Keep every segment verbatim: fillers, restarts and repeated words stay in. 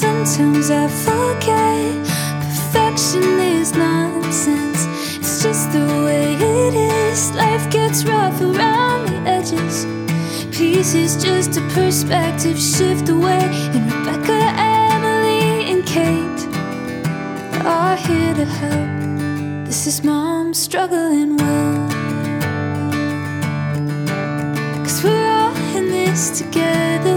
Sometimes I forget perfection is nonsense. It's just the way it is. Life gets rough around the edges. Peace is just a perspective shift away. And Rebecca, Emily, and Kate are here to help. This is Mom Struggling Well. 'Cause we're all in this together.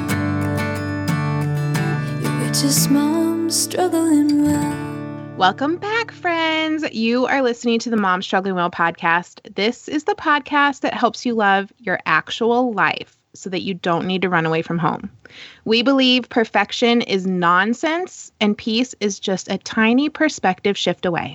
Yeah, we're just Moms Struggling Well. Welcome back, friends. You are listening to the Mom Struggling Well podcast. This is the podcast that helps you love your actual life so that you don't need to run away from home. We believe perfection is nonsense and peace is just a tiny perspective shift away.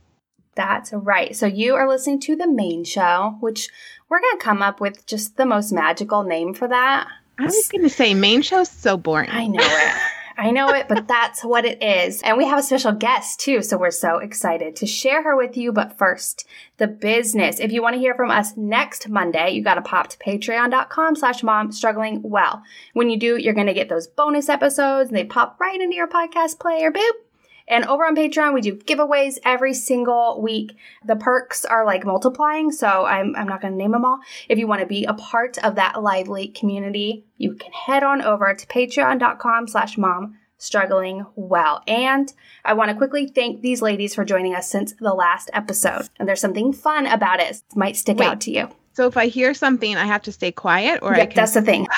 That's right. So you are listening to The Main Show, which we're going to come up with just the most magical name for that. I was going to say, main show's so boring. I know it. I know it, but that's what it is. And we have a special guest, too, so we're so excited to share her with you. But first, the business. If you want to hear from us next Monday, you got to pop to patreon.com slash mom struggling well. When you do, you're going to get those bonus episodes, and they pop right into your podcast player. Boop. And over on Patreon, we do giveaways every single week. The perks are like multiplying, so I'm, I'm not going to name them all. If you want to be a part of that lively community, you can head on over to patreon.com slash mom struggling well. And I want to quickly thank these ladies for joining us since the last episode. And there's something fun about it. It might stick Wait, out to you. So if I hear something, I have to stay quiet, or Yep, I can... that's the thing.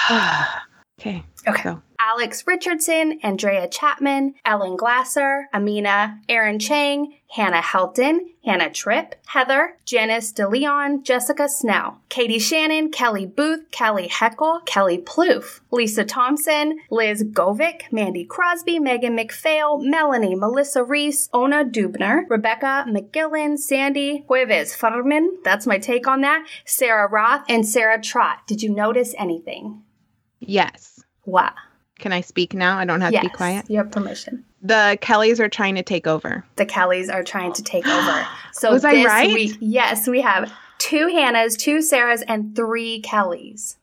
Okay. Okay. So. Alex Richardson, Andrea Chapman, Ellen Glasser, Amina, Aaron Chang, Hannah Helton, Hannah Tripp, Heather, Janice DeLeon, Jessica Snell, Katie Shannon, Kelly Booth, Kelly Heckel, Kelly Plouffe, Lisa Thompson, Liz Govic, Mandy Crosby, Megan McPhail, Melanie, Melissa Reese, Ona Dubner, Rebecca McGillen, Sandy Jueves Furman, that's my take on that, Sarah Roth, and Sarah Trott. Did you notice anything? Yes. What? Can I speak now? I don't have yes, to be quiet? You have permission. The Kellys are trying to take over. The Kellys are trying to take over. So Was I this right? week, yes, we have two Hannahs, two Sarahs, and three Kellys.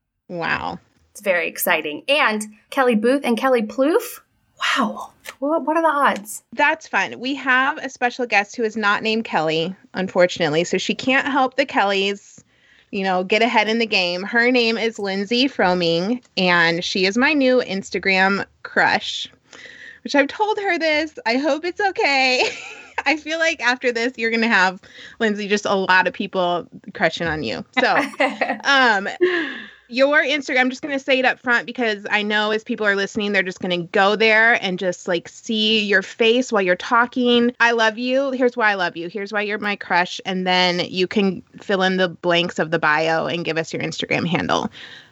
Wow. It's very exciting. And Kelly Booth and Kelly Plouffe. Wow. What, what are the odds? That's fun. We have a special guest who is not named Kelly, unfortunately. So she can't help the Kellys, you know, get ahead in the game. Her name is Lindsay Froming, and she is my new Instagram crush, which I've told her this. I hope it's okay. I feel like after this, you're going to have, Lindsay, just a lot of people crushing on you. So, um, your Instagram, I'm just going to say it up front because I know as people are listening, they're just going to go there and just like see your face while you're talking. I love you. Here's why I love you. Here's why you're my crush. And then you can fill in the blanks of the bio and give us your Instagram handle.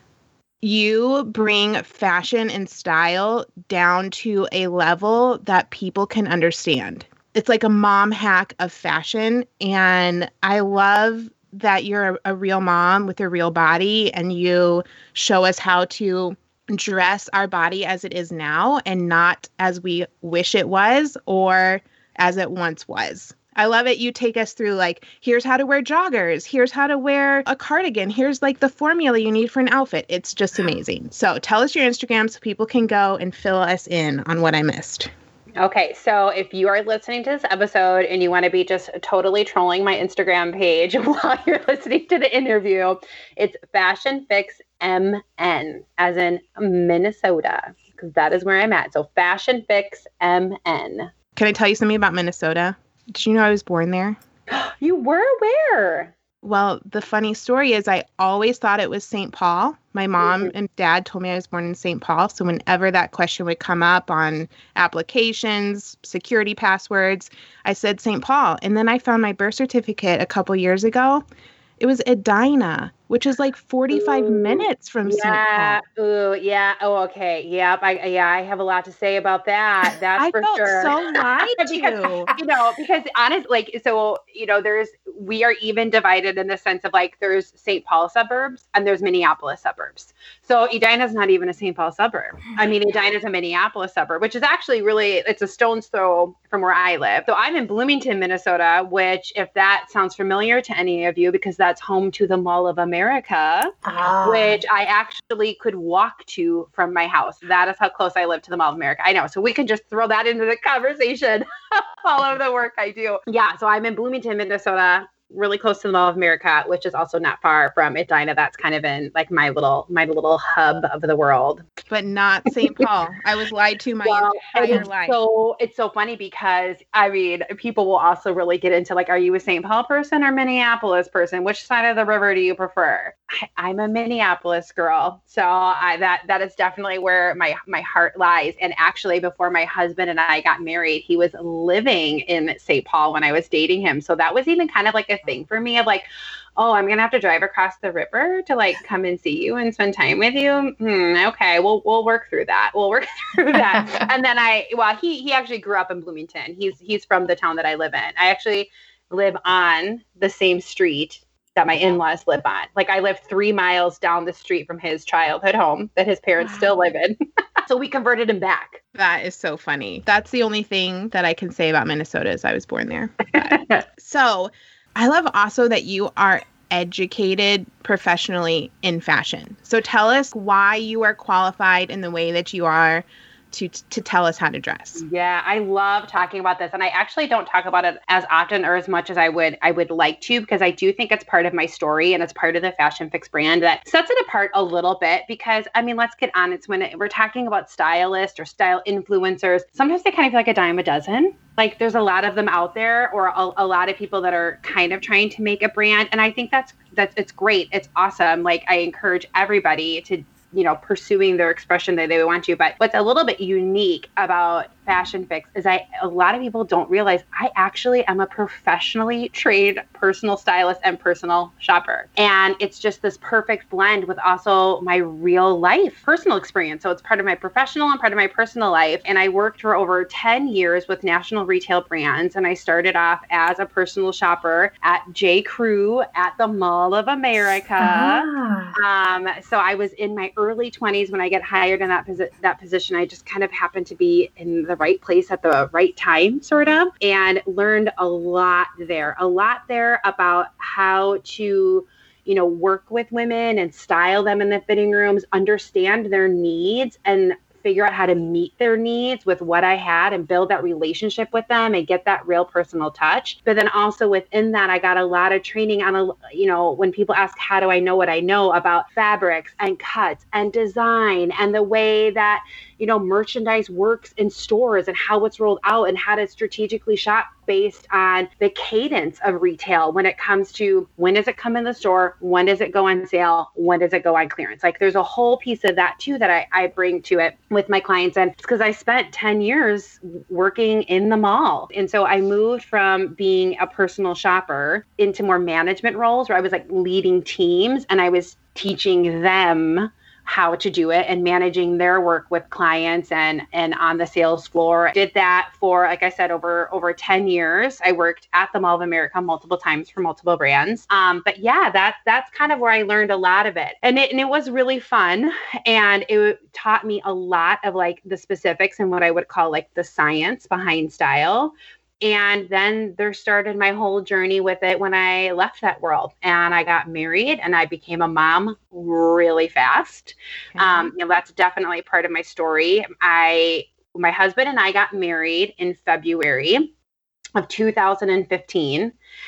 You bring fashion and style down to a level that people can understand. It's like a mom hack of fashion. And I love that you're a, a real mom with a real body, and you show us how to dress our body as it is now and not as we wish it was or as it once was. I love it. You take us through like, here's how to wear joggers. Here's how to wear a cardigan. Here's like the formula you need for an outfit. It's just amazing. So tell us your Instagram so people can go and fill us in on what I missed. Okay, so if you are listening to this episode and you want to be just totally trolling my Instagram page while you're listening to the interview, it's Fashion Fix M N, as in Minnesota, because that is where I'm at. So Fashion Fix M N. Can I tell you something about Minnesota? Did you know I was born there? You were where? Well, the funny story is I always thought it was Saint Paul. My mom mm-hmm. and dad told me I was born in Saint Paul. So whenever that question would come up on applications, security passwords, I said Saint Paul. And then I found my birth certificate a couple years ago. It was Edina, which is like forty-five Ooh, minutes from yeah, Saint Paul. Ooh, yeah. Oh, okay. Yep. I, yeah, I have a lot to say about that. That's I for felt sure. so lied to. because, you know, because honestly, like, so, you know, there's, we are even divided in the sense of like, there's Saint Paul suburbs and there's Minneapolis suburbs. So Edina is not even a Saint Paul suburb. I mean, Edina is a Minneapolis suburb, which is actually really, it's a stone's throw from where I live. So I'm in Bloomington, Minnesota, which if that sounds familiar to any of you, because that's home to the Mall of America. America, Ah. which I actually could walk to from my house. That is how close I live to the Mall of America. I know. So we can just throw that into the conversation, all of the work I do. Yeah. So I'm in Bloomington, Minnesota, really close to the Mall of America, which is also not far from Edina. That's kind of in like my little, my little hub of the world. But not Saint Paul. I was lied to my Well, entire it's life. So it's so funny because I mean, people will also really get into like, are you a Saint Paul person or Minneapolis person? Which side of the river do you prefer? I, I'm a Minneapolis girl, so I, that that is definitely where my my heart lies. And actually, before my husband and I got married, he was living in Saint Paul when I was dating him. So that was even kind of like a thing for me of like, oh, I'm going to have to drive across the river to like come and see you and spend time with you. Hmm, okay, we'll we'll work through that. We'll work through that. And then I, well, he he actually grew up in Bloomington. He's he's from the town that I live in. I actually live on the same street that my in-laws live on. Like I live three miles down the street from his childhood home that his parents Wow. still live in. So we converted him back. That is so funny. That's the only thing that I can say about Minnesota is I was born there. But- so I love also that you are educated professionally in fashion. So tell us why you are qualified in the way that you are to to tell us how to dress. Yeah, I love talking about this, and I actually don't talk about it as often or as much as I would I would like to, because I do think it's part of my story and it's part of the Fashion Fix brand that sets it apart a little bit. Because I mean, let's get honest, when it, we're talking about stylists or style influencers, sometimes they kind of feel like a dime a dozen. Like there's a lot of them out there, or a, a lot of people that are kind of trying to make a brand, and I think that's that's it's great, it's awesome. Like I encourage everybody to, you know, pursuing their expression that they want to. But what's a little bit unique about Fashion Fix is I a lot of people don't realize I actually am a professionally trained personal stylist and personal shopper. And it's just this perfect blend with also my real life personal experience. So it's part of my professional and part of my personal life. And I worked for over ten years with national retail brands. And I started off as a personal shopper at J. Crew at the Mall of America. Ah. Um, so I was in my early twenties when I get hired in that, posi- that position. I just kind of happened to be in the right place at the right time, sort of, and learned a lot there, a lot there about how to, you know, work with women and style them in the fitting rooms, understand their needs, and figure out how to meet their needs with what I had and build that relationship with them and get that real personal touch. But then also within that, I got a lot of training on, a, you know, when people ask, how do I know what I know about fabrics and cuts and design and the way that, you know, merchandise works in stores and how it's rolled out and how to strategically shop based on the cadence of retail when it comes to when does it come in the store, when does it go on sale, when does it go on clearance. Like there's a whole piece of that too that I, I bring to it with my clients. And it's because I spent ten years working in the mall. And so I moved from being a personal shopper into more management roles where I was like leading teams and I was teaching them how to do it and managing their work with clients and and on the sales floor. I did that for, like I said, over over ten years. I worked at the Mall of America multiple times for multiple brands. Um, but yeah, that's that's kind of where I learned a lot of it. And it and it was really fun. And it taught me a lot of like the specifics and what I would call like the science behind style. And then there started my whole journey with it when I left that world and I got married and I became a mom really fast. Okay. Um, you know, that's definitely part of my story. I, my husband and I got married in February of two thousand fifteen,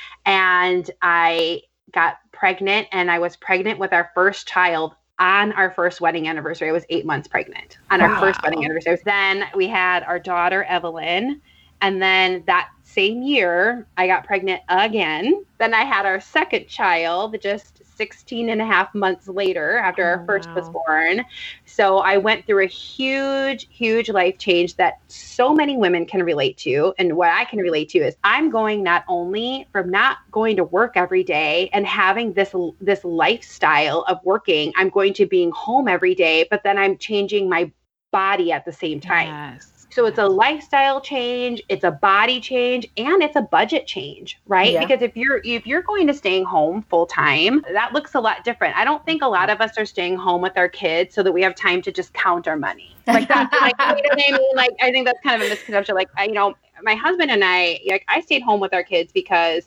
and I got pregnant, and I was pregnant with our first child on our first wedding anniversary. I was eight months pregnant on our Wow. first wedding anniversary. Then we had our daughter, Evelyn. And then that same year, I got pregnant again. Then I had our second child just sixteen and a half months later after Oh, our first wow. was born. So I went through a huge, huge life change that so many women can relate to. And what I can relate to is I'm going not only from not going to work every day and having this, this lifestyle of working, I'm going to being home every day, but then I'm changing my body at the same time. Yes. So it's a lifestyle change, it's a body change, and it's a budget change, right? Yeah. Because if you're if you're going to staying home full time, that looks a lot different. I don't think a lot of us are staying home with our kids so that we have time to just count our money. Like that, like, you know what I mean? Like I think that's kind of a misconception. Like I, you know, my husband and I, like I stayed home with our kids because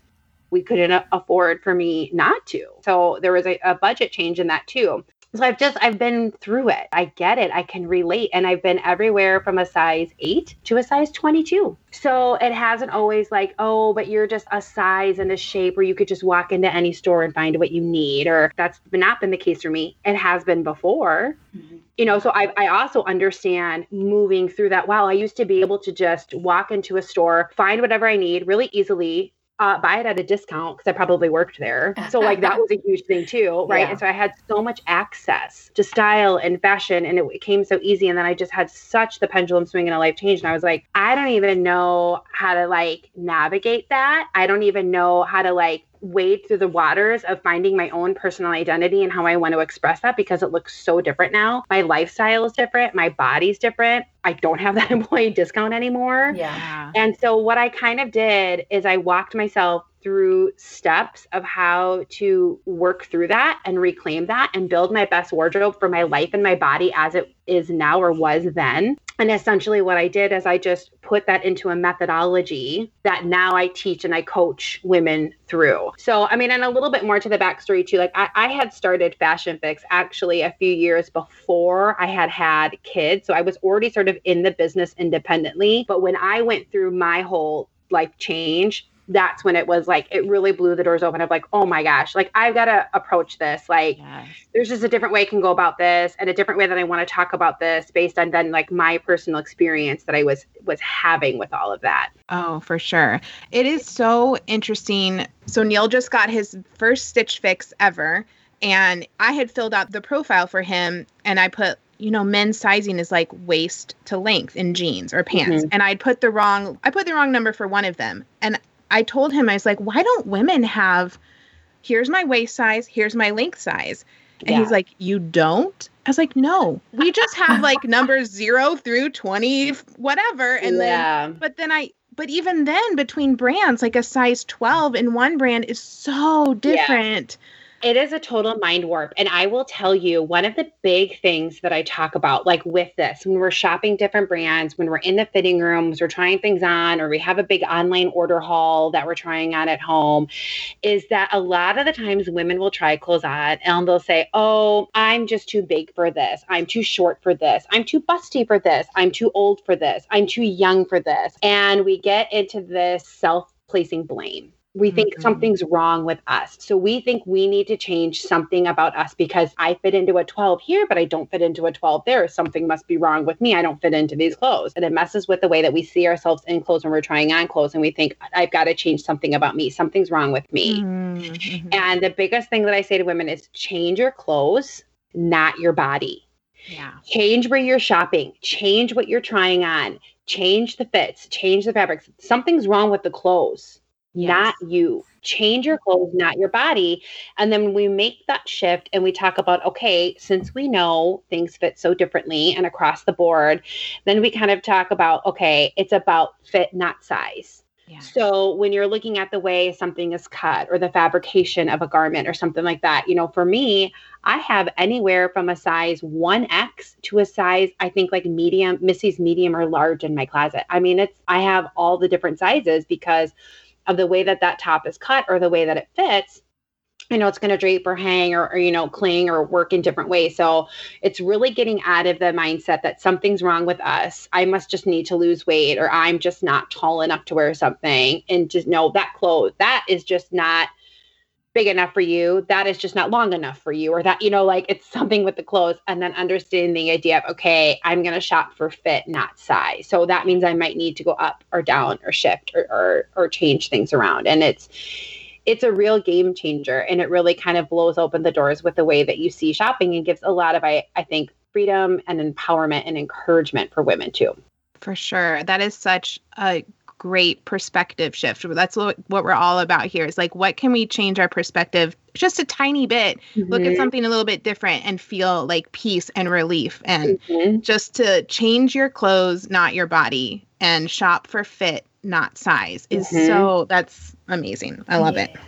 we couldn't a- afford for me not to. So there was a, a budget change in that too. So I've just, I've been through it. I get it. I can relate. And I've been everywhere from a size eight to a size twenty-two. So it hasn't always like, oh, but you're just a size and a shape where you could just walk into any store and find what you need. Or that's not been the case for me. It has been before. Mm-hmm. You know, so I, I also understand moving through that. Wow, I used to be able to just walk into a store, find whatever I need really easily, Uh, buy it at a discount because I probably worked there. So like that was a huge thing too, right? Yeah. And so I had so much access to style and fashion, and it, it came so easy. And then I just had such the pendulum swing and a life change. And I was like, I don't even know how to like navigate that. I don't even know how to like wade through the waters of finding my own personal identity and how I want to express that, because it looks so different now. My lifestyle is different. My body's different. I don't have that employee discount anymore. Yeah. And so what I kind of did is I walked myself through steps of how to work through that and reclaim that and build my best wardrobe for my life and my body as it is now or was then. And essentially what I did is I just put that into a methodology that now I teach and I coach women through. So, I mean, and a little bit more to the backstory too, like I, I had started Fashion Fix actually a few years before I had had kids. So I was already sort of in the business independently. But when I went through my whole life change, that's when it was like, it really blew the doors open of like, oh my gosh, like I've got to approach this. Like yes. There's just a different way I can go about this and a different way that I want to talk about this based on then like my personal experience that I was, was having with all of that. Oh, for sure. It is so interesting. So Neil just got his first Stitch Fix ever. And I had filled out the profile for him and I put, you know, men's sizing is like waist to length in jeans or pants. Mm-hmm. And I'd put the wrong, I put the wrong number for one of them. And I told him, I was like, why don't women have, here's my waist size, here's my length size. And yeah. He's like, you don't? I was like, no, we just have like numbers zero through twenty, whatever. And yeah. then, but then I, but even then between brands, like a size twelve in one brand is so different. Yeah. It is a total mind warp. And I will tell you, one of the big things that I talk about, like with this, when we're shopping different brands, when we're in the fitting rooms, we're trying things on, or we have a big online order haul that we're trying on at home, is that a lot of the times women will try clothes on and they'll say, oh, I'm just too big for this. I'm too short for this. I'm too busty for this. I'm too old for this. I'm too young for this. And we get into this self-placing blame. We think mm-hmm. something's wrong with us. So we think we need to change something about us because I fit into a twelve here, but I don't fit into a twelve there. Something must be wrong with me. I don't fit into these clothes. And it messes with the way that we see ourselves in clothes when we're trying on clothes. And we think, I've got to change something about me. Something's wrong with me. Mm-hmm. And the biggest thing that I say to women is change your clothes, not your body. Yeah. Change where you're shopping. Change what you're trying on. Change the fits. Change the fabrics. Something's wrong with the clothes. Yes. Not you. Change your clothes, not your body. And then we make that shift and we talk about, okay, since we know things fit so differently and across the board, then we kind of talk about, okay, it's about fit, not size. Yeah. So when you're looking at the way something is cut or the fabrication of a garment or something like that, you know, for me, I have anywhere from a size one X to a size, I think like medium, Missy's medium or large in my closet. I mean, it's, I have all the different sizes because of the way that that top is cut or the way that it fits. You know, it's going to drape or hang or, or, you know, cling or work in different ways. So it's really getting out of the mindset that something's wrong with us. I must just need to lose weight or I'm just not tall enough to wear something, and just know that clothes, that is just not big enough for you. That is just not long enough for you, or that, you know, like it's something with the clothes. And then understanding the idea of, okay, I'm going to shop for fit, not size. So that means I might need to go up or down or shift or, or, or change things around. And it's, it's a real game changer. And it really kind of blows open the doors with the way that you see shopping and gives a lot of, I, I think, freedom and empowerment and encouragement for women too. For sure. That is such a great perspective shift. That's what, what we're all about here is like, what can we change our perspective just a tiny bit, mm-hmm. look at something a little bit different and feel like peace and relief, and mm-hmm. just to change your clothes, not your body, and shop for fit, not size is mm-hmm. so, that's amazing. I love it.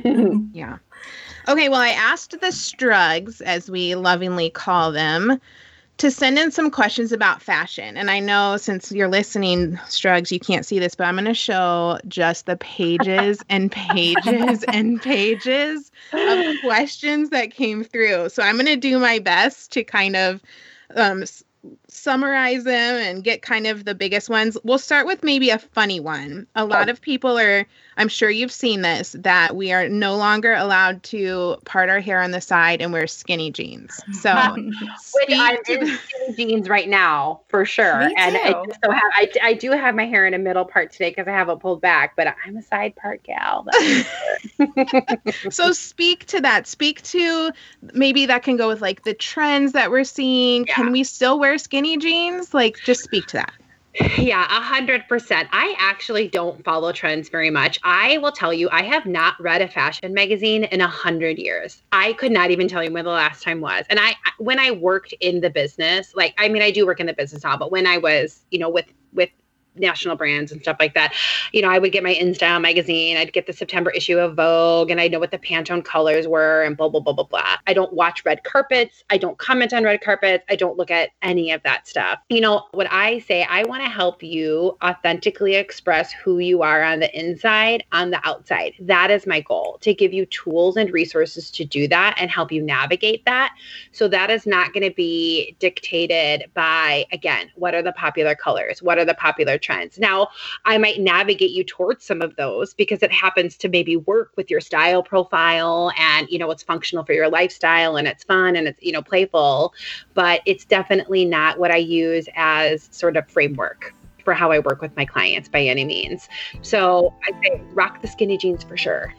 Yeah. Okay. Well, I asked the Strugs, as we lovingly call them, to send in some questions about fashion. And I know since you're listening, Strugs, you can't see this, but I'm going to show just the pages and pages and pages of questions that came through. So I'm going to do my best to kind of um, s- summarize them and get kind of the biggest ones. We'll start with maybe a funny one. A lot of people are, I'm sure you've seen this, that we are no longer allowed to part our hair on the side and wear skinny jeans. So Which I'm speak to in the- skinny jeans right now for sure. Me And I too. just don't have I, I do have my hair in a middle part today because I have it pulled back, but I'm a side part gal. That's for sure. So speak to that. Speak to maybe that can go with like the trends that we're seeing. Yeah. Can we still wear skinny jeans? Like just speak to that. Yeah, a hundred percent. I actually don't follow trends very much. I will tell you, I have not read a fashion magazine in a hundred years. I could not even tell you when the last time was. And I, when I worked in the business, like, I mean, I do work in the business now, but when I was, you know, with, with national brands and stuff like that, you know, I would get my InStyle magazine, I'd get the September issue of Vogue, and I know what the Pantone colors were and blah, blah, blah, blah, blah. I don't watch red carpets. I don't comment on red carpets. I don't look at any of that stuff. You know, what I say, I want to help you authentically express who you are on the inside, on the outside. That is my goal, to give you tools and resources to do that and help you navigate that. So that is not going to be dictated by, again, what are the popular colors? What are the popular trends? Now, I might navigate you towards some of those because it happens to maybe work with your style profile and, you know, it's functional for your lifestyle and it's fun and it's, you know, playful, but it's definitely not what I use as sort of framework for how I work with my clients by any means. So I say rock the skinny jeans for sure.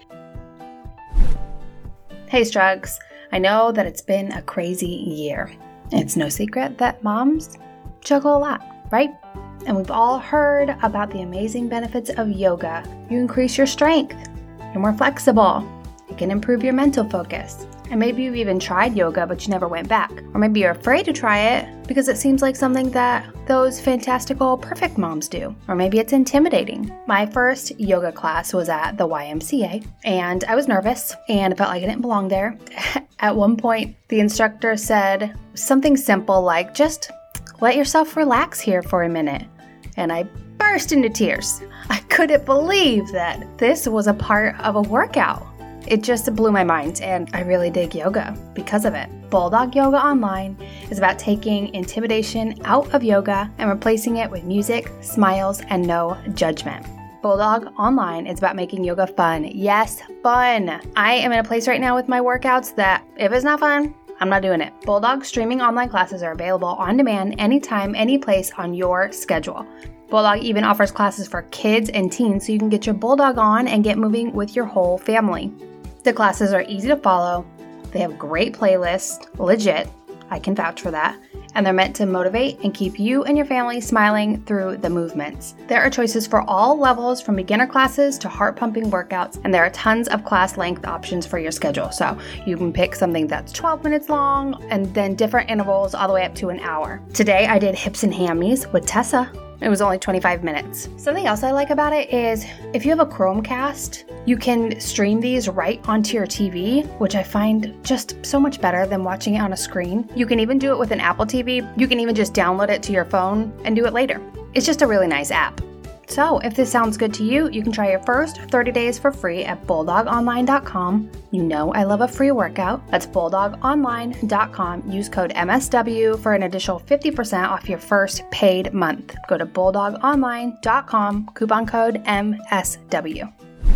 Hey, Strugs. I know that it's been a crazy year. It's no secret that moms juggle a lot, right? And we've all heard about the amazing benefits of yoga. You increase your strength. You're more flexible. It can improve your mental focus. And maybe you've even tried yoga, but you never went back. Or maybe you're afraid to try it because it seems like something that those fantastical, perfect moms do. Or maybe it's intimidating. My first yoga class was at the Y M C A, and I was nervous and felt like I didn't belong there. At one point, the instructor said something simple like, just let yourself relax here for a minute. And I burst into tears. I couldn't believe that this was a part of a workout. It just blew my mind, and I really dig yoga because of it. Bulldog Yoga Online is about taking intimidation out of yoga and replacing it with music, smiles, and no judgment. Bulldog Online is about making yoga fun. Yes, fun. I am in a place right now with my workouts that if it's not fun, I'm not doing it. Bulldog streaming online classes are available on demand anytime, any place on your schedule. Bulldog even offers classes for kids and teens so you can get your Bulldog on and get moving with your whole family. The classes are easy to follow. They have great playlists, legit. I can vouch for that. And they're meant to motivate and keep you and your family smiling through the movements. There are choices for all levels, from beginner classes to heart-pumping workouts, and there are tons of class length options for your schedule. So you can pick something that's twelve minutes long and then different intervals all the way up to an hour. Today I did hips and hammies with Tessa. It was only twenty-five minutes. Something else I like about it is if you have a Chromecast, you can stream these right onto your T V, which I find just so much better than watching it on a screen. You can even do it with an Apple T V. You can even just download it to your phone and do it later. It's just a really nice app. So if this sounds good to you, you can try your first thirty days for free at bulldog online dot com. You know I love a free workout. That's bulldog online dot com. Use code M S W for an additional fifty percent off your first paid month. Go to bulldog online dot com, coupon code M S W.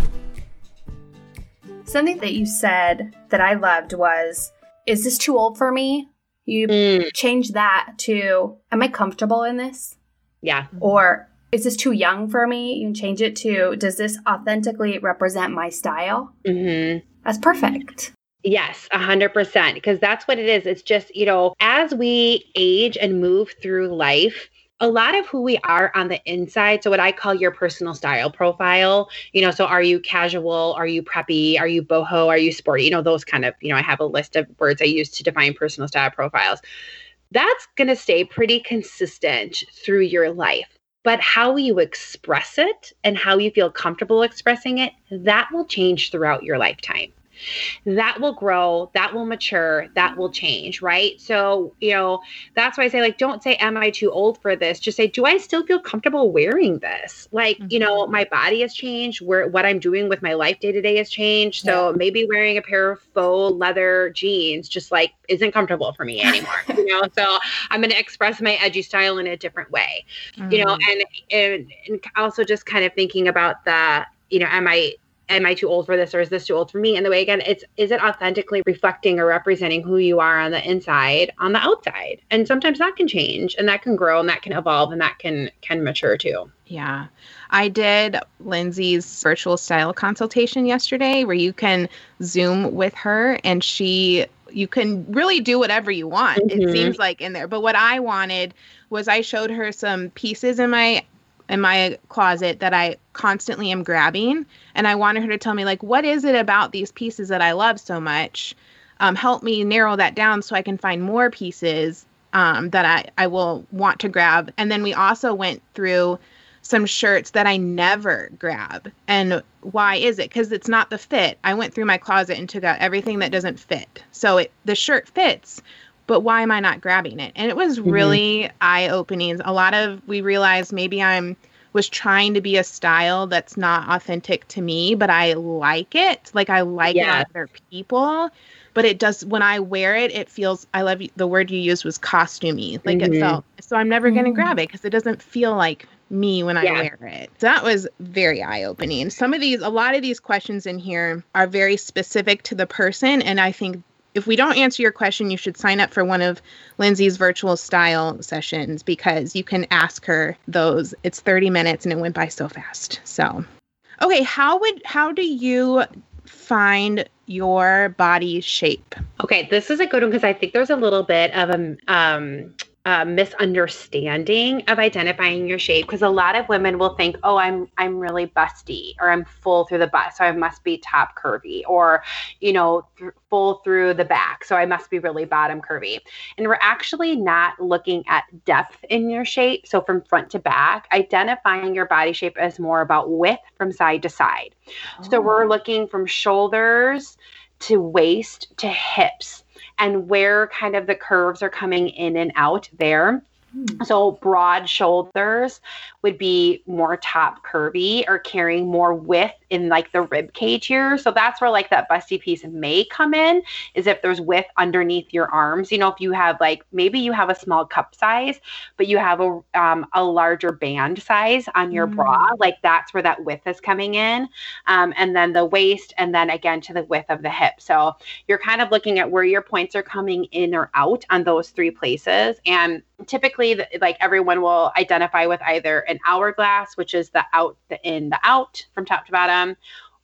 Something that you said that I loved was, is this too old for me? You Mm. changed that to, am I comfortable in this? Yeah. Or is this too young for me? You can change it to, does this authentically represent my style? Mm-hmm. That's perfect. Yes, a hundred percent. Because that's what it is. It's just, you know, as we age and move through life, a lot of who we are on the inside. So what I call your personal style profile, you know, so are you casual? Are you preppy? Are you boho? Are you sporty? You know, those kind of, you know, I have a list of words I use to define personal style profiles. That's going to stay pretty consistent through your life. But how you express it and how you feel comfortable expressing it, that will change throughout your lifetime. that will grow, that will mature, that will change, right? So, you know, that's why I say, like, don't say, am I too old for this? Just say, do I still feel comfortable wearing this? Like, mm-hmm. you know, my body has changed, where what I'm doing with my life day to day has changed. So yeah. maybe wearing a pair of faux leather jeans just like isn't comfortable for me anymore, you know? So I'm going to express my edgy style in a different way, mm-hmm. you know, and, and, and also just kind of thinking about the, you know, am I, am I too old for this, or is this too old for me? And the way, again, it's, is it authentically reflecting or representing who you are on the inside, on the outside? And sometimes that can change, and that can grow, and that can evolve, and that can, can mature too. Yeah. I did Lindsay's virtual style consultation yesterday, where you can Zoom with her, and she, you can really do whatever you want. Mm-hmm. It seems like in there. But what I wanted was, I showed her some pieces in my in my closet that I constantly am grabbing. And I wanted her to tell me, like, what is it about these pieces that I love so much? Um, help me narrow that down so I can find more pieces um, that I, I will want to grab. And then we also went through some shirts that I never grab. And why is it? Because it's not the fit. I went through my closet and took out everything that doesn't fit. So it, the shirt fits, but why am I not grabbing it? And it was really mm-hmm. eye-opening. A lot of, we realized maybe I'm was trying to be a style that's not authentic to me, but I like it. Like, I like yeah. it on other people, but it does, when I wear it, it feels, I love, the word you used was costumey. Like mm-hmm. it felt, so I'm never mm-hmm. going to grab it because it doesn't feel like me when I yeah. wear it. So that was very eye-opening. Some of these, a lot of these questions in here are very specific to the person. And I think if we don't answer your question, you should sign up for one of Lindsay's virtual style sessions, because you can ask her those. It's thirty minutes and it went by so fast. So, okay. How would, how do you find your body shape? Okay. This is a good one, because I think there's a little bit of a, um, Uh, misunderstanding of identifying your shape, because a lot of women will think, oh, I'm I'm really busty, or I'm full through the butt, so I must be top curvy, or, you know, th- full through the back, so I must be really bottom curvy. And we're actually not looking at depth in your shape. So from front to back, identifying your body shape is more about width from side to side. Oh. So we're looking from shoulders to waist to hips, and where kind of the curves are coming in and out there. Mm. So broad shoulders would be more top curvy, or carrying more width in like the rib cage here. So that's where like that busty piece may come in, is if there's width underneath your arms. You know, if you have like, maybe you have a small cup size, but you have a um, a larger band size on your mm. bra, like that's where that width is coming in. Um, and then the waist, and then again to the width of the hip. So you're kind of looking at where your points are coming in or out on those three places. And typically, like, everyone will identify with either an hourglass, which is the out, the in, the out from top to bottom,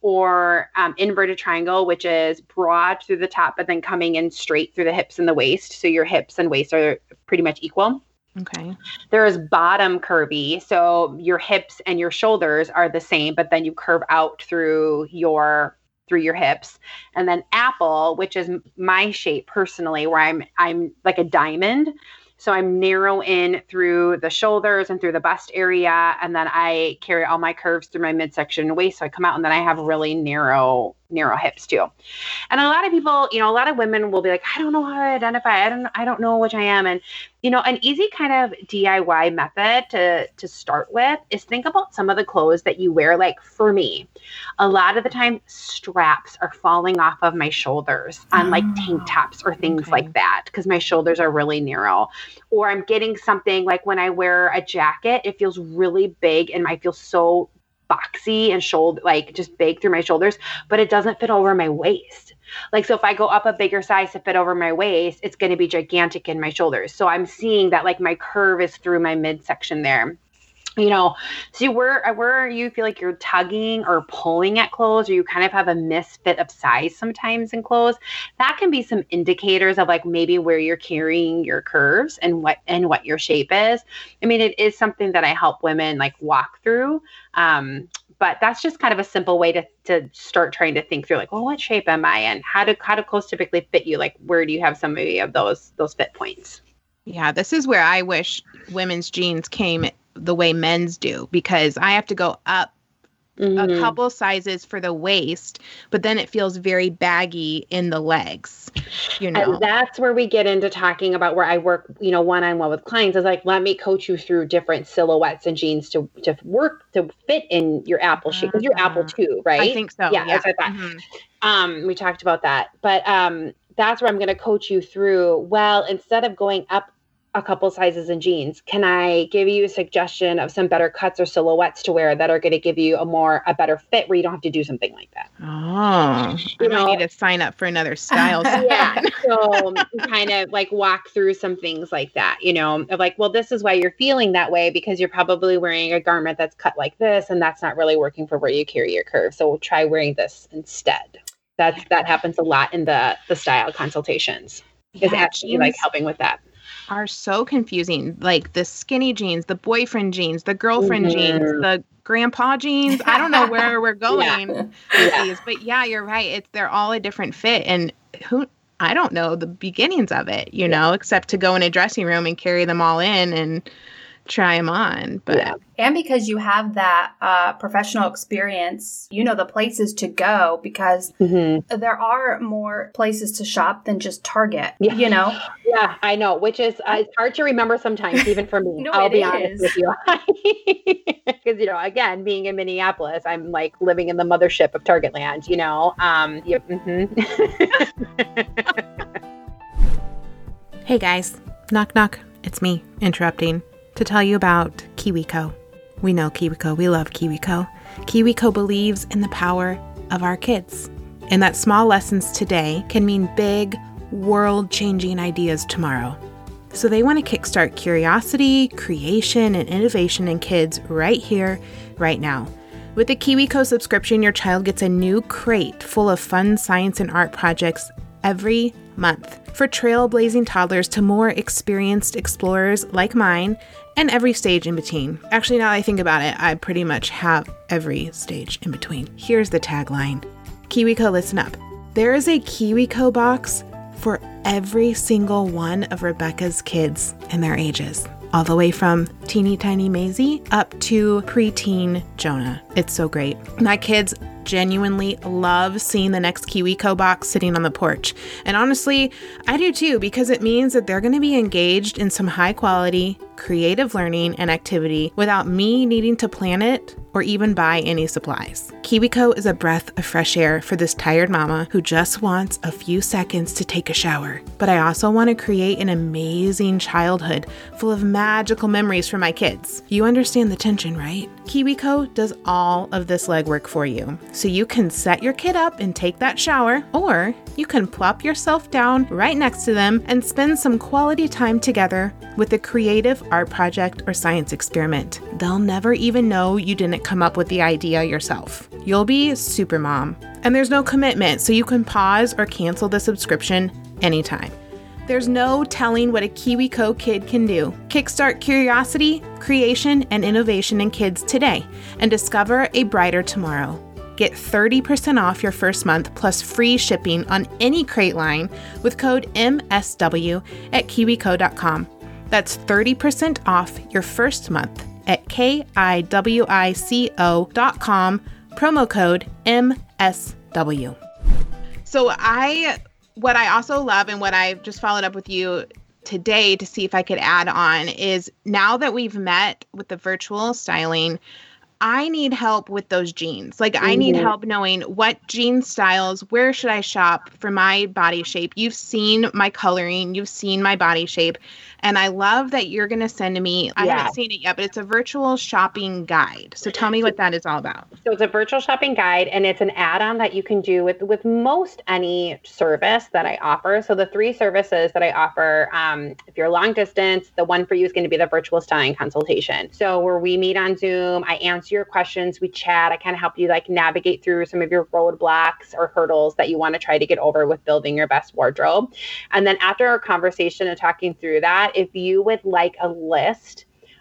or um, inverted triangle, which is broad through the top, but then coming in straight through the hips and the waist. So your hips and waist are pretty much equal. Okay. There is bottom curvy. So your hips and your shoulders are the same, but then you curve out through your through your hips. And then apple, which is my shape personally, where I'm I'm like a diamond. So I'm narrow in through the shoulders and through the bust area. And then I carry all my curves through my midsection and waist. So I come out, and then I have really narrow, narrow hips too. And a lot of people, you know, a lot of women will be like, I don't know how to identify. I don't, I don't know which I am. And, you know, an easy kind of D I Y method to, to start with is think about some of the clothes that you wear. Like for me, a lot of the time straps are falling off of my shoulders on like tank tops or things okay. like that, because my shoulders are really narrow. Or I'm getting something like when I wear a jacket, it feels really big and I feel so boxy and shoulder, like just big through my shoulders, but it doesn't fit over my waist. Like, so if I go up a bigger size to fit over my waist, it's going to be gigantic in my shoulders. So I'm seeing that like my curve is through my midsection there. You know, so where, where you feel like you're tugging or pulling at clothes, or you kind of have a misfit of size sometimes in clothes, that can be some indicators of like maybe where you're carrying your curves and what, and what your shape is. I mean, it is something that I help women like walk through. Um, but that's just kind of a simple way to, to start trying to think through like, well, what shape am I in? How do, how do clothes typically fit you? Like, where do you have some maybe of those, those fit points? Yeah, this is where I wish women's jeans came the way men's do, because I have to go up mm-hmm. a couple sizes for the waist, but then it feels very baggy in the legs, you know. And that's where we get into talking about where I work, you know, one-on-one with clients is like, let me coach you through different silhouettes and jeans to, to work, to fit in your apple shape. Because you're apple too, right? I think so. Yeah, yeah. that's what I thought. Mm-hmm. Um, we talked about that. But um, that's where I'm going to coach you through, well, instead of going up a couple sizes in jeans, can I give you a suggestion of some better cuts or silhouettes to wear that are going to give you a more, a better fit where you don't have to do something like that? Oh, I You might know? need to sign up for another style. Yeah. So kind of like walk through some things like that, you know, of like, well, this is why you're feeling that way because you're probably wearing a garment that's cut like this and that's not really working for where you carry your curve. So we'll try wearing this instead. That's, that happens a lot in the, the style consultations is Yeah, actually jeans like helping with that. Are so confusing. Like the skinny jeans, the boyfriend jeans, the girlfriend Mhm. jeans, the grandpa jeans. I don't know where we're going with Yeah. these, but yeah, you're right. It's they're all a different fit, and who I don't know the beginnings of it, you know, except to go in a dressing room and carry them all in and try them on. But Yeah. And because you have that uh, professional experience, you know the places to go because Mhm. there are more places to shop than just Target, Yeah. you know? Yeah, I know, which is uh, it's hard to remember sometimes, even for me. No, I'll it be is. honest with you. Because, you know, again, being in Minneapolis, I'm like living in the mothership of Target land, you know? Um, yep, mhm. hey guys, knock knock. It's me interrupting to tell you about KiwiCo. We know KiwiCo. We love KiwiCo. KiwiCo believes in the power of our kids, and that small lessons today can mean big, world-changing ideas tomorrow. So they want to kickstart curiosity, creation, and innovation in kids right here, right now. With the KiwiCo subscription, your child gets a new crate full of fun science and art projects every month. For trailblazing toddlers to more experienced explorers like mine, and every stage in between. Actually, now that I think about it, I pretty much have every stage in between. Here's the tagline. KiwiCo, listen up. There is a KiwiCo box for every single one of Rebecca's kids and their ages, all the way from teeny tiny Maisie up to preteen Jonah. It's so great. My kids genuinely love seeing the next KiwiCo box sitting on the porch. And honestly, I do too, because it means that they're going to be engaged in some high quality, creative learning and activity without me needing to plan it or even buy any supplies. KiwiCo is a breath of fresh air for this tired mama who just wants a few seconds to take a shower. But I also want to create an amazing childhood full of magical memories for my kids. You understand the tension, right? KiwiCo does all of this legwork for you. So you can set your kid up and take that shower, or you can plop yourself down right next to them and spend some quality time together with a creative art project or science experiment. They'll never even know you didn't come up with the idea yourself. You'll be super mom. And there's no commitment, so you can pause or cancel the subscription anytime. There's no telling what a KiwiCo kid can do. Kickstart curiosity, creation, and innovation in kids today and discover a brighter tomorrow. Get thirty percent off your first month plus free shipping on any crate line with code M S W at kiwico dot com. That's thirty percent off your first month at K I W I C O dot com, promo code M S W. So I, what I also love and what I just followed up with you today to see if I could add on is now that we've met with the virtual styling, I need help with those jeans. Like, mm-hmm. I need help knowing what jean styles, where should I shop for my body shape? You've seen my coloring, you've seen my body shape. And I love that you're going to send me, I Yeah. haven't seen it yet, but it's a virtual shopping guide. So tell me what that is all about. So it's a virtual shopping guide, and it's an add-on that you can do with, with most any service that I offer. So the three services that I offer, um, if you're long distance, the one for you is going to be the virtual styling consultation. So where we meet on Zoom, I answer your questions, we chat, I kind of help you like navigate through some of your roadblocks or hurdles that you want to try to get over with building your best wardrobe. And then after our conversation and talking through that, if you would like a list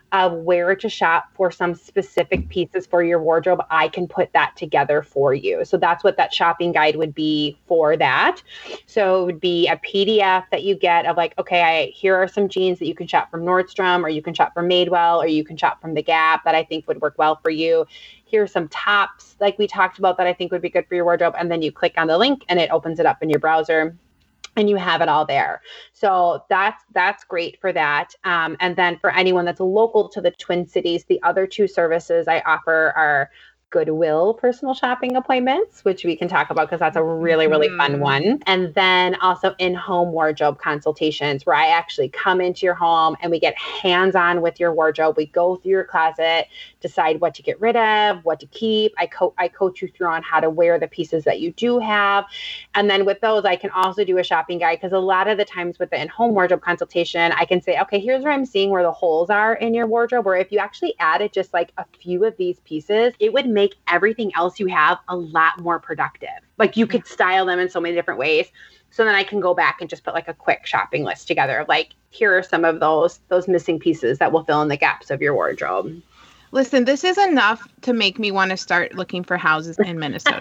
of where to shop for some specific pieces for your wardrobe, I can put that together for you. So that's what that shopping guide would be for that. So it would be a P D F that you get of like, okay, I, here are some jeans that you can shop from Nordstrom, or you can shop from Madewell, or you can shop from The Gap that I think would work well for you. Here's some tops like we talked about that I think would be good for your wardrobe. And then you click on the link and it opens it up in your browser. And you have it all there. So that's that's great for that. Um, and then for anyone that's local to the Twin Cities, the other two services I offer are Goodwill personal shopping appointments, which we can talk about because that's a really, really mm. fun one. And then also in-home wardrobe consultations where I actually come into your home and we get hands-on with your wardrobe. We go through your closet, decide what to get rid of, what to keep. I, co- I coach you through on how to wear the pieces that you do have. And then with those, I can also do a shopping guide because a lot of the times with the in-home wardrobe consultation, I can say, okay, here's where I'm seeing where the holes are in your wardrobe, where if you actually added just like a few of these pieces, it would make everything else you have a lot more productive. Like you could style them in so many different ways. So then I can go back and just put like a quick shopping list together of like, here are some of those, those missing pieces that will fill in the gaps of your wardrobe. Listen, this is enough to make me want to start looking for houses in Minnesota.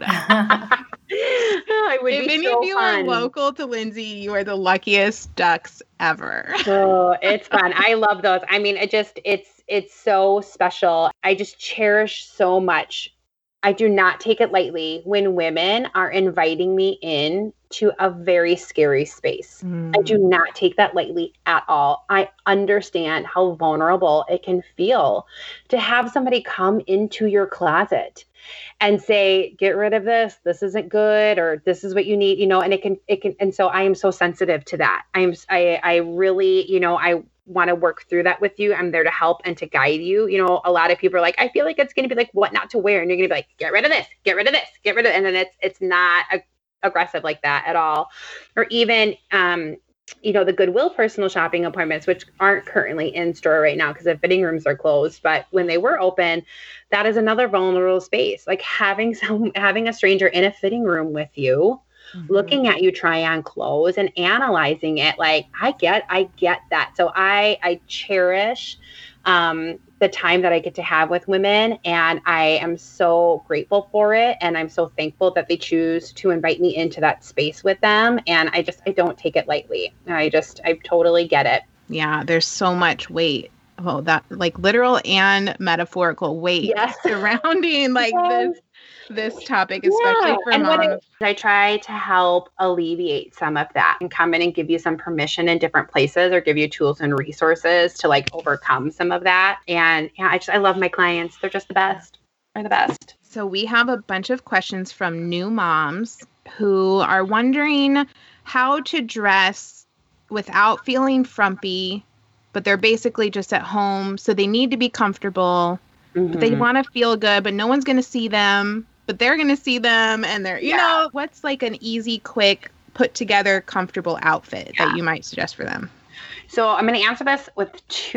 Oh, it would if be any so of you fun. are local to Lindsay, you are the luckiest ducks ever. Oh, it's fun. I love those. I mean, it just, it's, it's so special. I just cherish so much. I do not take it lightly when women are inviting me in to a very scary space. Mm. I do not take that lightly at all. I understand how vulnerable it can feel to have somebody come into your closet and say, get rid of this, this isn't good, or this is what you need, you know, and it can, it can, and so I am so sensitive to that. I'm, I, I really, you know, I want to work through that with you. I'm there to help and to guide you. You know, a lot of people are like, I feel like it's going to be like what not to wear. And you're going to be like, get rid of this, get rid of this, get rid of it. And then it's, it's not a, aggressive like that at all. Or even, um, you know, the Goodwill personal shopping appointments, which aren't currently in store right now because the fitting rooms are closed. But when they were open, that is another vulnerable space. Like having some, having a stranger in a fitting room with you, mm-hmm. looking at you try on clothes and analyzing it. Like I get, I get that. So I, I cherish, um, the time that I get to have with women, and I am so grateful for it. And I'm so thankful that they choose to invite me into that space with them. And I just, I don't take it lightly. I just, I totally get it. Yeah. There's so much weight. Oh, that like literal and metaphorical weight yes. surrounding like yes. this this topic, especially yeah. for and moms. I, I try to help alleviate some of that and come in and give you some permission in different places or give you tools and resources to like overcome some of that. And yeah, I just, I love my clients. They're just the best. They're the best. So we have a bunch of questions from new moms who are wondering how to dress without feeling frumpy, but they're basically just at home. So they need to be comfortable, mm-hmm. but they want to feel good, but no one's going to see them. But they're going to see them and they're, you yeah. know, what's like an easy, quick, put together, comfortable outfit yeah. that you might suggest for them? So I'm going to answer this with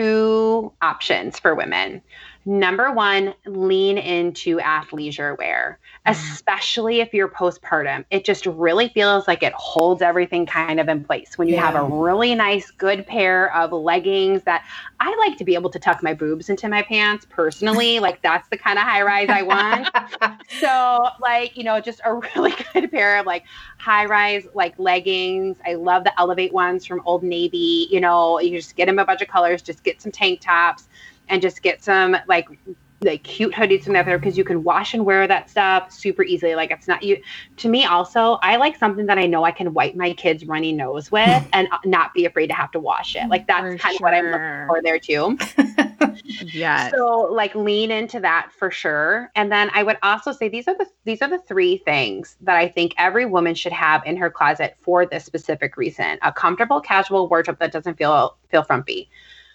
two options for women. Number one, lean into athleisure wear, mm. especially if you're postpartum. It just really feels like it holds everything kind of in place. When you yeah. have a really nice, good pair of leggings that I like to be able to tuck my boobs into my pants personally. Like that's the kind of high rise I want. So like, you know, just a really good pair of like high rise, like leggings. I love the Elevate ones from Old Navy. You know, you just get them a bunch of colors, just get some tank tops. And just get some like like cute hoodies from there because you can wash and wear that stuff super easily. Like it's not you. To me, also, I like something that I know I can wipe my kid's runny nose with and not be afraid to have to wash it. Like that's for kind sure. of what I'm looking for there too. Yeah. So like lean into that for sure. And then I would also say these are the these are the three things that I think every woman should have in her closet for this specific reason: a comfortable, casual wardrobe that doesn't feel feel frumpy.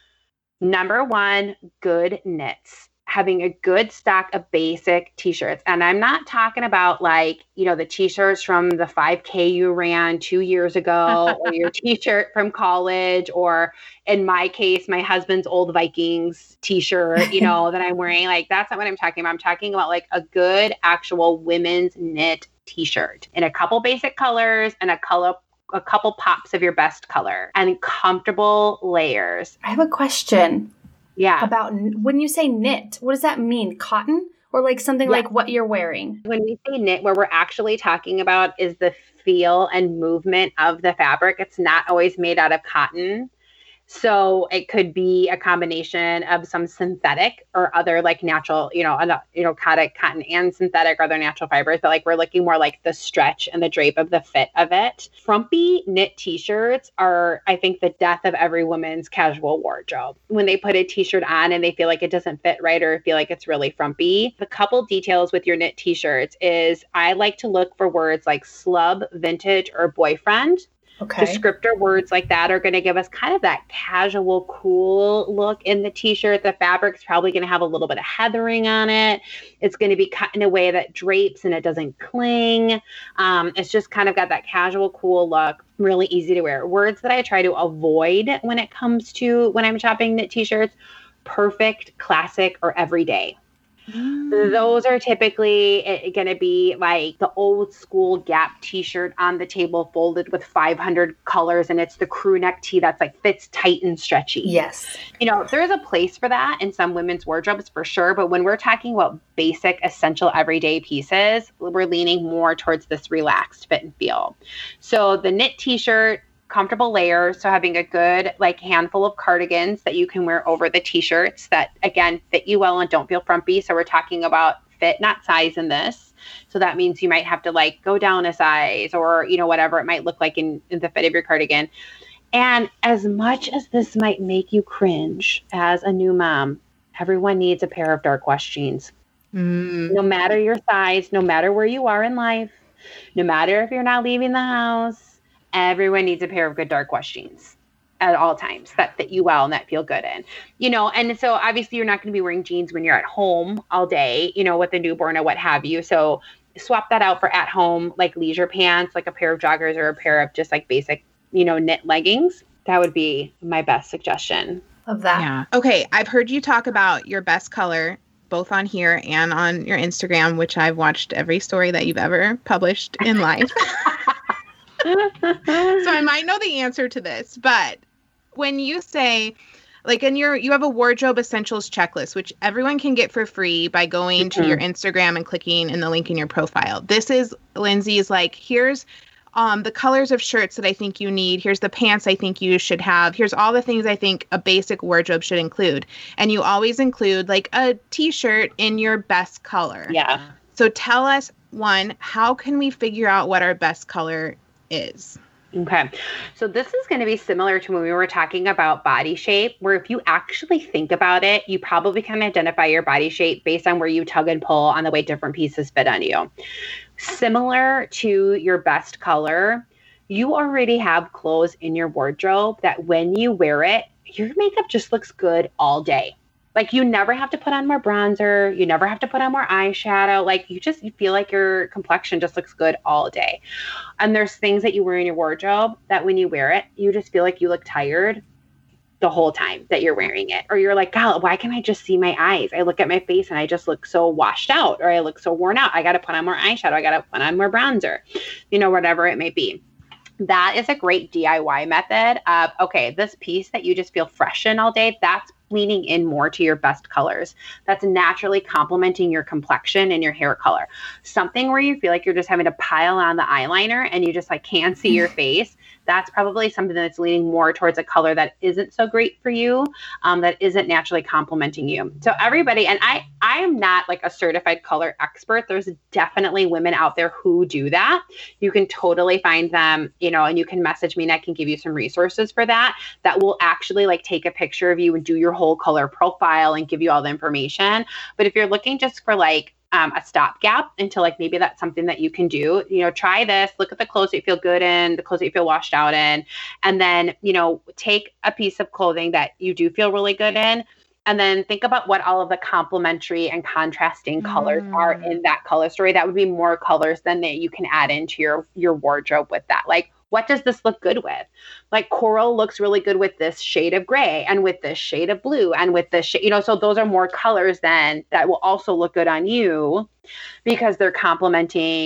Number one, good knits. Having a good stock of basic t-shirts. And I'm not talking about like, you know, the t-shirts from the five K you ran two years ago or your t-shirt from college, or in my case, my husband's old Vikings t-shirt, you know, that I'm wearing. Like, that's not what I'm talking about. I'm talking about like a good actual women's knit t-shirt in a couple basic colors and a color a couple pops of your best color and comfortable layers. I have a question. Yeah. about when you say knit, what does that mean? Cotton or like something Yeah. like what you're wearing? When we say knit, what we're actually talking about is the feel and movement of the fabric. It's not always made out of cotton. So it could be a combination of some synthetic or other like natural, you know, uh, you know, cotton, cotton and synthetic or other natural fibers. But like we're looking more like the stretch and the drape of the fit of it. Frumpy knit t-shirts are, I think, the death of every woman's casual wardrobe. When they put a t-shirt on and they feel like it doesn't fit right or feel like it's really frumpy. The couple details with your knit t-shirts is I like to look for words like slub, vintage, or boyfriend. Okay. Descriptor words like that are going to give us kind of that casual, cool look in the t-shirt. The fabric's probably going to have a little bit of heathering on it. It's going to be cut in a way that drapes and it doesn't cling. Um, it's just kind of got that casual, cool look, really easy to wear. Words that I try to avoid when it comes to when I'm shopping knit t-shirts: perfect, classic, or everyday. Mm. Those are typically going to be like the old school Gap t-shirt on the table folded with five hundred colors, and it's the crew neck tee that's like fits tight and stretchy. Yes. You know, there's a place for that in some women's wardrobes for sure, but when we're talking about basic, essential, everyday pieces, we're leaning more towards this relaxed fit and feel. So the knit t-shirt, comfortable layers. So having a good like handful of cardigans that you can wear over the t-shirts that again fit you well and don't feel frumpy. So we're talking about fit, not size in this. So that means you might have to like go down a size or, you know, whatever it might look like in, in the fit of your cardigan. And as much as this might make you cringe as a new mom, everyone needs a pair of dark wash jeans. Mm. No matter your size, no matter where you are in life, no matter if you're not leaving the house, everyone needs a pair of good dark wash jeans at all times that fit you well and that feel good in, you know. And so obviously you're not going to be wearing jeans when you're at home all day, you know, with a newborn or what have you. So swap that out for at home, like leisure pants, like a pair of joggers or a pair of just like basic, you know, knit leggings. That would be my best suggestion. Of that. Yeah. Okay. I've heard you talk about your best color, both on here and on your Instagram, which I've watched every story that you've ever published in life. So I might know the answer to this, but when you say, like in your, you have a wardrobe essentials checklist, which everyone can get for free by going mm-hmm. to your Instagram and clicking in the link in your profile. This is Lindsay's like, here's um, the colors of shirts that I think you need. Here's the pants I think you should have. Here's all the things I think a basic wardrobe should include. And you always include like a t-shirt in your best color. Yeah. So tell us, one, how can we figure out what our best color is? Okay. So this is going to be similar to when we were talking about body shape, where if you actually think about it, you probably can identify your body shape based on where you tug and pull on the way different pieces fit on you. Similar to your best color, you already have clothes in your wardrobe that when you wear it, your makeup just looks good all day. Like you never have to put on more bronzer. You never have to put on more eyeshadow. Like you just, you feel like your complexion just looks good all day. And there's things that you wear in your wardrobe that when you wear it, you just feel like you look tired the whole time that you're wearing it. Or you're like, God, why can't I just see my eyes? I look at my face and I just look so washed out, or I look so worn out. I got to put on more eyeshadow. I got to put on more bronzer, you know, whatever it may be. That is a great D I Y method of, okay, this piece that you just feel fresh in all day, that's leaning in more to your best colors. That's naturally complementing your complexion and your hair color. Something where you feel like you're just having to pile on the eyeliner and you just like can't see your face. That's probably something that's leaning more towards a color that isn't so great for you, um, that isn't naturally complementing you. So everybody, and I, I am not like a certified color expert. There's definitely women out there who do that. You can totally find them, you know, and you can message me and I can give you some resources for that, that will actually like take a picture of you and do your whole color profile and give you all the information. But if you're looking just for like, Um, a stopgap until like maybe that's something that you can do, you know, try this, look at the clothes that you feel good in, the clothes that you feel washed out in, and then, you know, take a piece of clothing that you do feel really good in, and then think about what all of the complementary and contrasting colors mm. are in that color story. That would be more colors than that you can add into your, your wardrobe with that. Like, what does this look good with? Like coral looks really good with this shade of gray and with this shade of blue and with this shade, you know, so those are more colors then that will also look good on you because they're complementing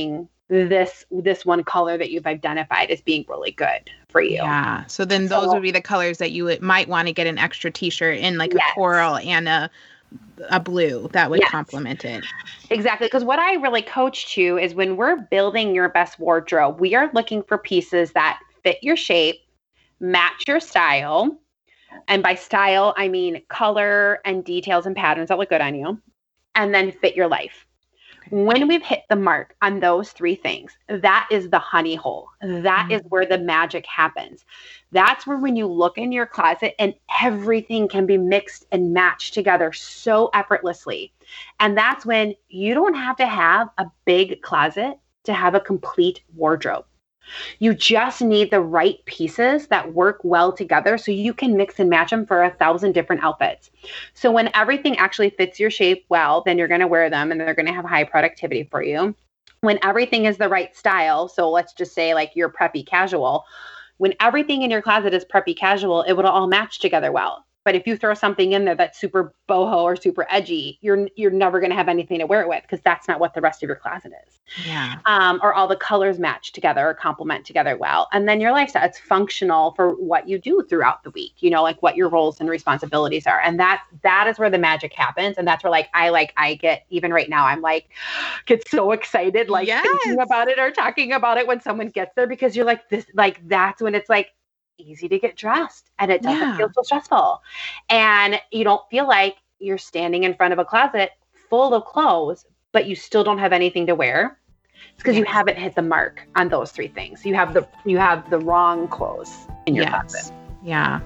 this this one color that you've identified as being really good for you. Yeah. So then those So- would be the colors that you would, might want to get an extra t-shirt in, like Yes. a coral and a a blue that would Yes. complement it. Exactly. Because what I really coach to is when we're building your best wardrobe, we are looking for pieces that fit your shape, match your style. And by style, I mean color and details and patterns that look good on you, and then fit your life. When we've hit the mark on those three things, that is the honey hole. That is where the magic happens. That's where when you look in your closet and everything can be mixed and matched together so effortlessly. And that's when you don't have to have a big closet to have a complete wardrobe. You just need the right pieces that work well together so you can mix and match them for a thousand different outfits. So when everything actually fits your shape well, then you're going to wear them and they're going to have high productivity for you. When everything is the right style, so let's just say like you're preppy casual, when everything in your closet is preppy casual, it would all match together well. But if you throw something in there that's super boho or super edgy, you're you're never going to have anything to wear it with because that's not what the rest of your closet is. Yeah. Um, or all the colors match together or complement together well. And then your lifestyle, it's functional for what you do throughout the week, you know, like what your roles and responsibilities are. And that that is where the magic happens. And that's where like I like I get even right now, I'm like get so excited like Yes. thinking about it or talking about it when someone gets there because you're like this, like that's when it's like easy to get dressed and it doesn't Yeah. feel so stressful. And you don't feel like you're standing in front of a closet full of clothes, but you still don't have anything to wear. It's because you Yes. haven't hit the mark on those three things. You have the you have the wrong clothes in your Yes. closet. Yeah.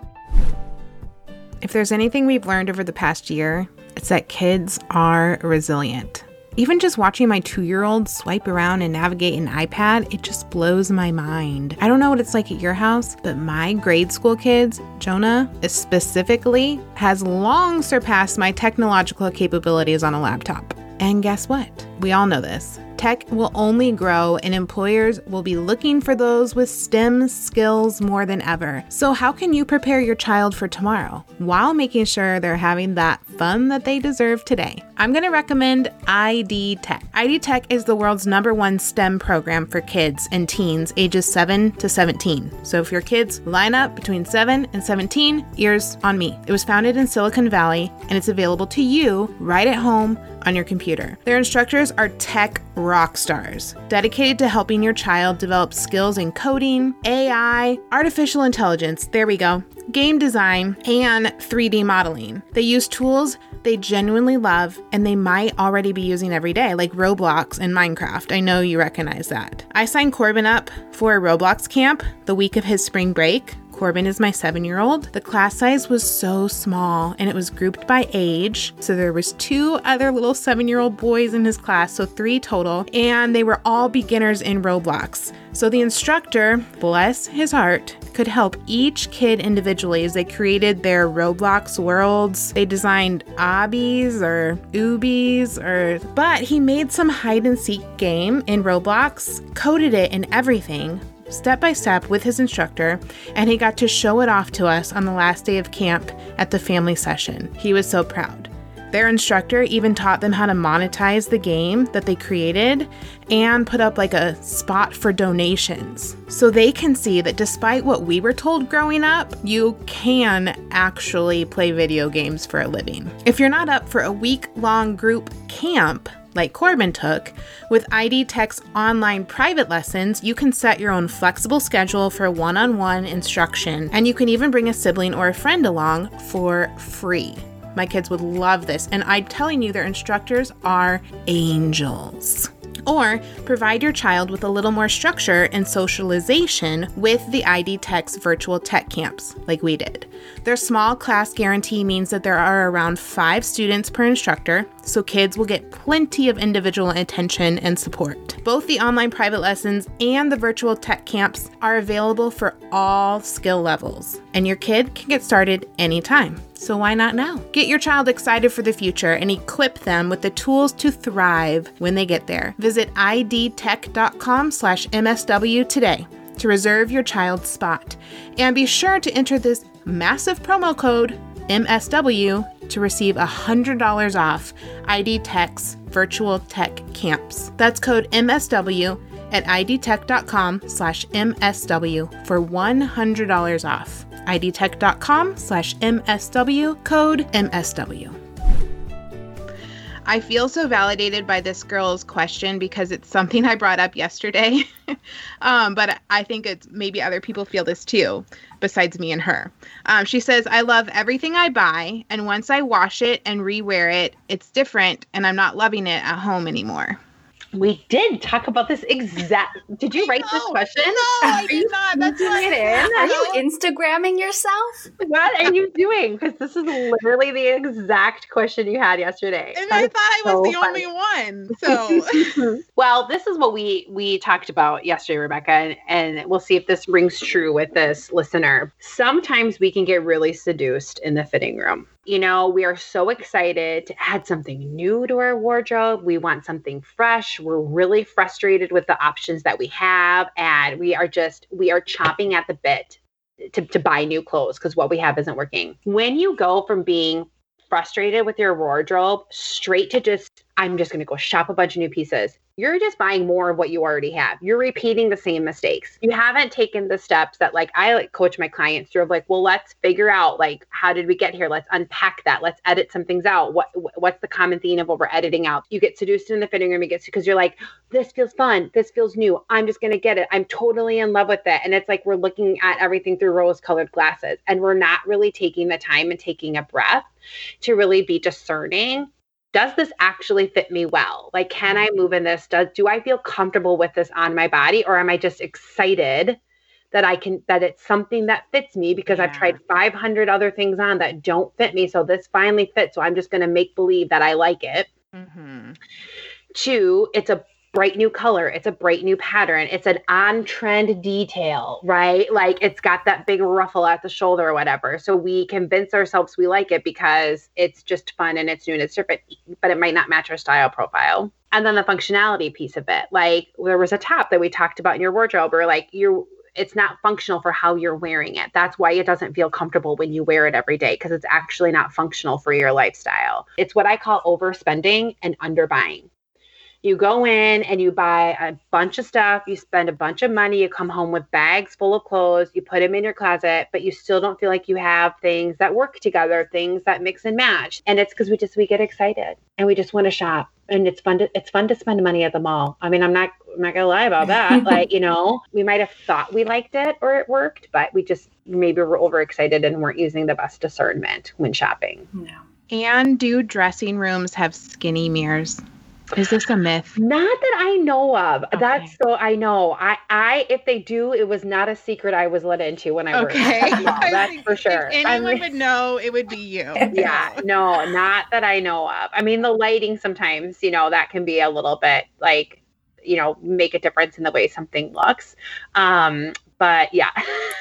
If there's anything we've learned over the past year, it's that kids are resilient. Even just watching my two-year-old swipe around and navigate an iPad, it just blows my mind. I don't know what it's like at your house, but my grade school kids, Jonah specifically, has long surpassed my technological capabilities on a laptop. And guess what? We all know this. Tech will only grow and employers will be looking for those with STEM skills more than ever. So how can you prepare your child for tomorrow while making sure they're having that fun that they deserve today? I'm going to recommend I D Tech. I D Tech is the world's number one STEM program for kids and teens ages seven to seventeen. So if your kids line up between seven and seventeen, ears on me. It was founded in Silicon Valley and it's available to you right at home on your computer. Their instructors are tech rock stars, dedicated to helping your child develop skills in coding, A I, artificial intelligence, there we go, game design, and three D modeling. They use tools they genuinely love and they might already be using every day, like Roblox and Minecraft. I know you recognize that. I signed Corbin up for a Roblox camp the week of his spring break. Corbin is my seven-year-old. The class size was so small and it was grouped by age. So there was two other little seven-year-old boys in his class, so three total, and they were all beginners in Roblox. So the instructor, bless his heart, could help each kid individually as they created their Roblox worlds. They designed obbies or oobies, or but he made some hide and seek game in Roblox, coded it and everything, step by step with his instructor, and he got to show it off to us on the last day of camp at the family session. He was so proud. Their instructor even taught them how to monetize the game that they created and put up like a spot for donations. So they can see that despite what we were told growing up, you can actually play video games for a living. If you're not up for a week-long group camp, like Corbin took, with I D Tech's online private lessons, you can set your own flexible schedule for one-on-one instruction, and you can even bring a sibling or a friend along for free. My kids would love this, and I'm telling you, their instructors are angels. Or provide your child with a little more structure and socialization with the I D Tech's virtual tech camps, like we did. Their small class guarantee means that there are around five students per instructor, so kids will get plenty of individual attention and support. Both the online private lessons and the virtual tech camps are available for all skill levels, and your kid can get started anytime. So why not now? Get your child excited for the future and equip them with the tools to thrive when they get there. Visit I D tech dot com slash M S W today to reserve your child's spot. And be sure to enter this massive promo code M S W to receive one hundred dollars off I D Tech's virtual tech camps. That's code M S W at idtech.com slash MSW for one hundred dollars off. idtech.com slash MSW, code M S W. I feel so validated by this girl's question because it's something I brought up yesterday. um, but I think it's maybe other people feel this too, besides me and her. Um, she says, I love everything I buy, and once I wash it and rewear it, it's different, and I'm not loving it at home anymore. We did talk about this exact. Did you write no, this question? No, I did not. That's why it in. Are you Instagramming yourself? What are you doing? Because this is literally the exact question you had yesterday. And that I thought I was so the funny. only one. So, well, this is what we we talked about yesterday, Rebecca, and, and we'll see if this rings true with this listener. Sometimes we can get really seduced in the fitting room. You know, we are so excited to add something new to our wardrobe. We want something fresh. We're really frustrated with the options that we have. And we are just, we are chomping at the bit to, to buy new clothes because what we have isn't working. When you go from being frustrated with your wardrobe straight to just, I'm just going to go shop a bunch of new pieces, you're just buying more of what you already have. You're repeating the same mistakes. You haven't taken the steps that like I like coach my clients through of like, well, let's figure out like, how did we get here? Let's unpack that. Let's edit some things out. What What's the common theme of what we're editing out? You get seduced in the fitting room. You get because you're like, this feels fun. This feels new. I'm just going to get it. I'm totally in love with it. And it's like, we're looking at everything through rose colored glasses and we're not really taking the time and taking a breath to really be discerning. Does this actually fit me well? Like, can I move in this? Does, do I feel comfortable with this on my body? Or am I just excited that I can, that it's something that fits me because yeah. I've tried five hundred other things on that don't fit me. So this finally fits. So I'm just going to make believe that I like it. Mm-hmm. Two, it's a bright new color. It's a bright new pattern. It's an on-trend detail, right? Like it's got that big ruffle at the shoulder or whatever. So we convince ourselves we like it because it's just fun and it's new and it's different, but it might not match our style profile. And then the functionality piece of it. Like there was a top that we talked about in your wardrobe or like you're, it's not functional for how you're wearing it. That's why it doesn't feel comfortable when you wear it every day because it's actually not functional for your lifestyle. It's what I call overspending and underbuying. You go in and you buy a bunch of stuff, you spend a bunch of money, you come home with bags full of clothes, you put them in your closet, but you still don't feel like you have things that work together, things that mix and match. And it's because we just, we get excited and we just want to shop and it's fun to, it's fun to spend money at the mall. I mean, I'm not, I'm not gonna lie about that. Like, you know, we might've thought we liked it or it worked, but we just, maybe we're overexcited and weren't using the best discernment when shopping. No. And do dressing rooms have skinny mirrors? Is this a myth? Not that I know of. Okay. That's so I know. I, I, if they do, it was not a secret I was let into when I worked. Okay. No, that's for sure. If anyone I mean, would know, it would be you. Yeah. No, not that I know of. I mean, the lighting sometimes, you know, that can be a little bit like, you know, make a difference in the way something looks. Um, but yeah.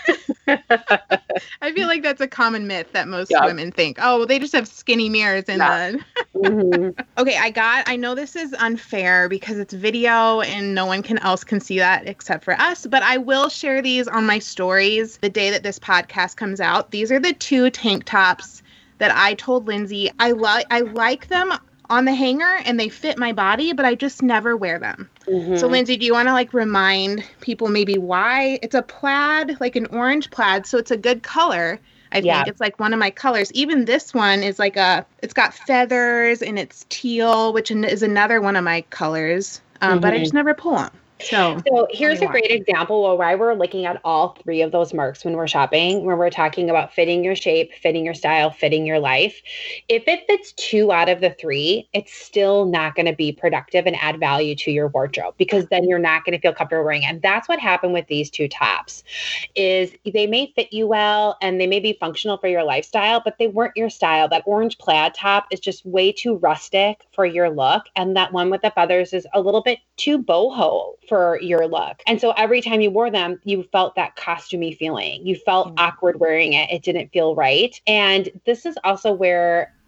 I feel like that's a common myth that most yeah. women think, oh, well, they just have skinny mirrors in yeah. the... mm-hmm. Okay, I got, I know this is unfair because it's video and no one can else can see that except for us, but I will share these on my stories the day that this podcast comes out. These are the two tank tops that I told Lindsay I like. I like them on the hanger and they fit my body, but I just never wear them. Mm-hmm. So Lindsay, do you want to like remind people maybe why? It's a plaid, like an orange plaid, so it's a good color. I think yeah. it's like one of my colors. Even this one is like a, it's got feathers and it's teal, which is another one of my colors, um, mm-hmm. but I just never pull them. So, so here's a great example of why we're looking at all three of those marks when we're shopping, when we're talking about fitting your shape, fitting your style, fitting your life. If it fits two out of the three, it's still not going to be productive and add value to your wardrobe because then you're not going to feel comfortable wearing it. And that's what happened with these two tops is they may fit you well and they may be functional for your lifestyle, but they weren't your style. That orange plaid top is just way too rustic for your look. And that one with the feathers is a little bit too boho for your look. And so every time you wore them, you felt that costumey feeling. You felt mm-hmm. awkward wearing it. It didn't feel right. And this is also where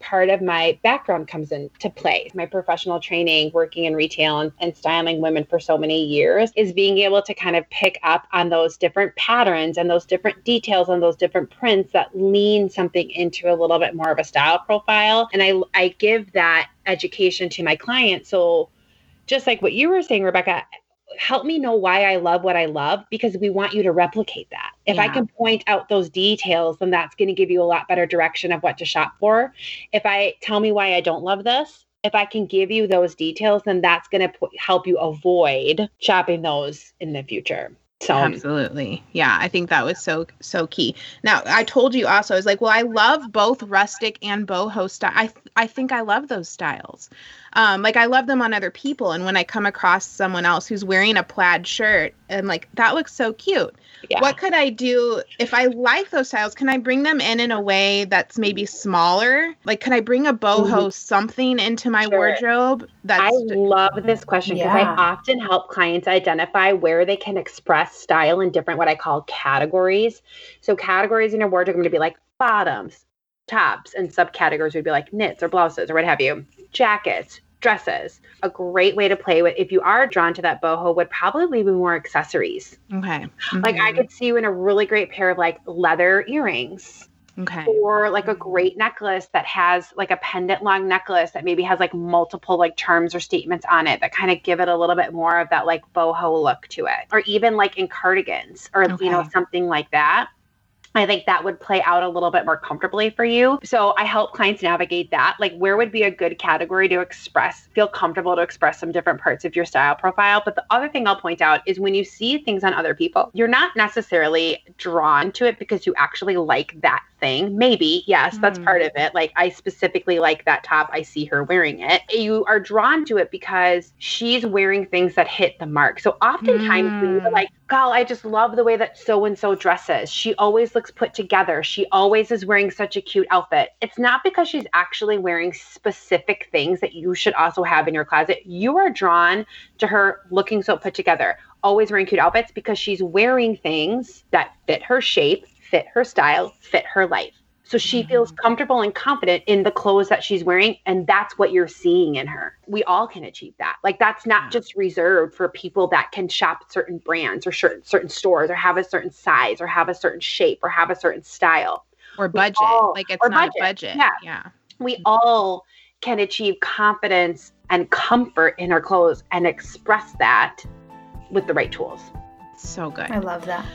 part of my background comes into play. My professional training, working in retail and, and styling women for so many years, is being able to kind of pick up on those different patterns and those different details and those different prints that lean something into a little bit more of a style profile. And I, I give that education to my clients. So just like what you were saying, Rebecca, help me know why I love what I love, because we want you to replicate that. If yeah. I can point out those details, then that's going to give you a lot better direction of what to shop for. If I tell me why I don't love this, if I can give you those details, then that's going to p- help you avoid shopping those in the future. So absolutely. Yeah, I think that was so, so key. Now, I told you also, I was like, well, I love both rustic and boho style. I, th- I think I love those styles. Um, like I love them on other people. And when I come across someone else who's wearing a plaid shirt, and like, that looks so cute. Yeah. What could I do if I like those styles? Can I bring them in in a way that's maybe smaller? Like, can I bring a boho mm-hmm. something into my sure. wardrobe? That's I love this question because yeah. I often help clients identify where they can express style in different, what I call categories. So categories in your wardrobe are going to be like bottoms, tops, and subcategories would be like knits or blouses or what have you, jackets, dresses. A great way to play with, if you are drawn to that boho, would probably be more accessories. Okay. Mm-hmm. Like I could see you in a really great pair of like leather earrings. Okay. Or like a great necklace that has like a pendant long necklace that maybe has like multiple like terms or statements on it that kind of give it a little bit more of that like boho look to it. Or even like in cardigans or, okay. you know, something like that. I think that would play out a little bit more comfortably for you. So I help clients navigate that. Like where would be a good category to express, feel comfortable to express some different parts of your style profile. But the other thing I'll point out is when you see things on other people, you're not necessarily drawn to it because you actually like that thing. Maybe, yes, that's mm. part of it. Like I specifically like that top. I see her wearing it. You are drawn to it because she's wearing things that hit the mark. So oftentimes mm. when you're like, God, I just love the way that so-and-so dresses. She always looks put together. She always is wearing such a cute outfit. It's not because she's actually wearing specific things that you should also have in your closet. You are drawn to her looking so put together, always wearing cute outfits because she's wearing things that fit her shape, fit her style, fit her life. So she mm-hmm. feels comfortable and confident in the clothes that she's wearing. And that's what you're seeing in her. We all can achieve that. Like that's not just reserved for people that can shop certain brands or certain, certain stores or have a certain size or have a certain shape or have a certain style. Or budget. All, like it's not budget. a budget. Yeah. yeah. We all can achieve confidence and comfort in our clothes and express that with the right tools. So good. I love that.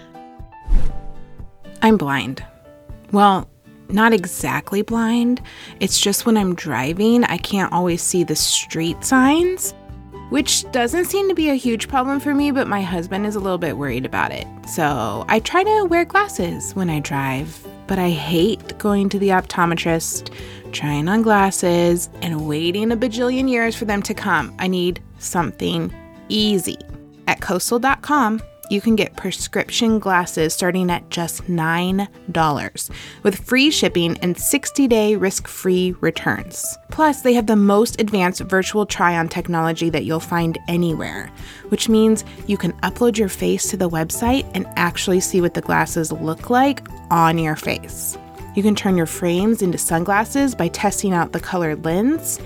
I'm blind. Well, not exactly blind. It's just when I'm driving, I can't always see the street signs, which doesn't seem to be a huge problem for me, but my husband is a little bit worried about it. So I try to wear glasses when I drive, but I hate going to the optometrist, trying on glasses, and waiting a bajillion years for them to come. I need something easy. At coastal dot com, you can get prescription glasses starting at just nine dollars with free shipping and sixty-day risk-free returns. Plus, they have the most advanced virtual try-on technology that you'll find anywhere, which means you can upload your face to the website and actually see what the glasses look like on your face. You can turn your frames into sunglasses by testing out the colored lens,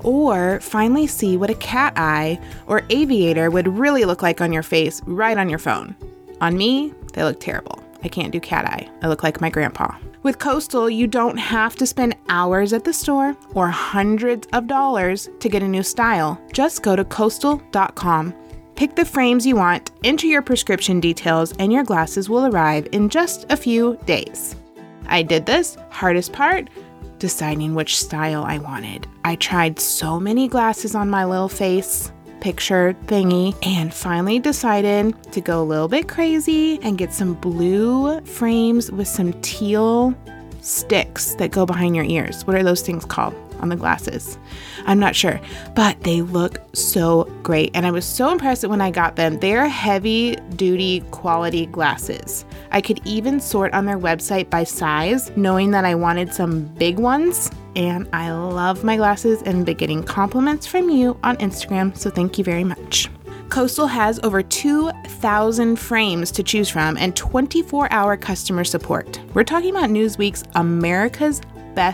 or finally see what a cat eye or aviator would really look like on your face right on your phone. On me, they look terrible. I can't do cat eye. I look like my grandpa. With Coastal, you don't have to spend hours at the store or hundreds of dollars to get a new style. Just go to coastal dot com, pick the frames you want, enter your prescription details, and your glasses will arrive in just a few days. I did this. Hardest part? Deciding which style I wanted. I tried so many glasses on my little face picture thingy and finally decided to go a little bit crazy and get some blue frames with some teal sticks that go behind your ears. What are those things called on the glasses? I'm not sure, but they look so great. And I was so impressed that when I got them, they're heavy duty quality glasses. I could even sort on their website by size, knowing that I wanted some big ones. And I love my glasses and been getting compliments from you on Instagram, so thank you very much. Coastal has over two thousand frames to choose from and twenty-four hour customer support. We're talking about Newsweek's America's Best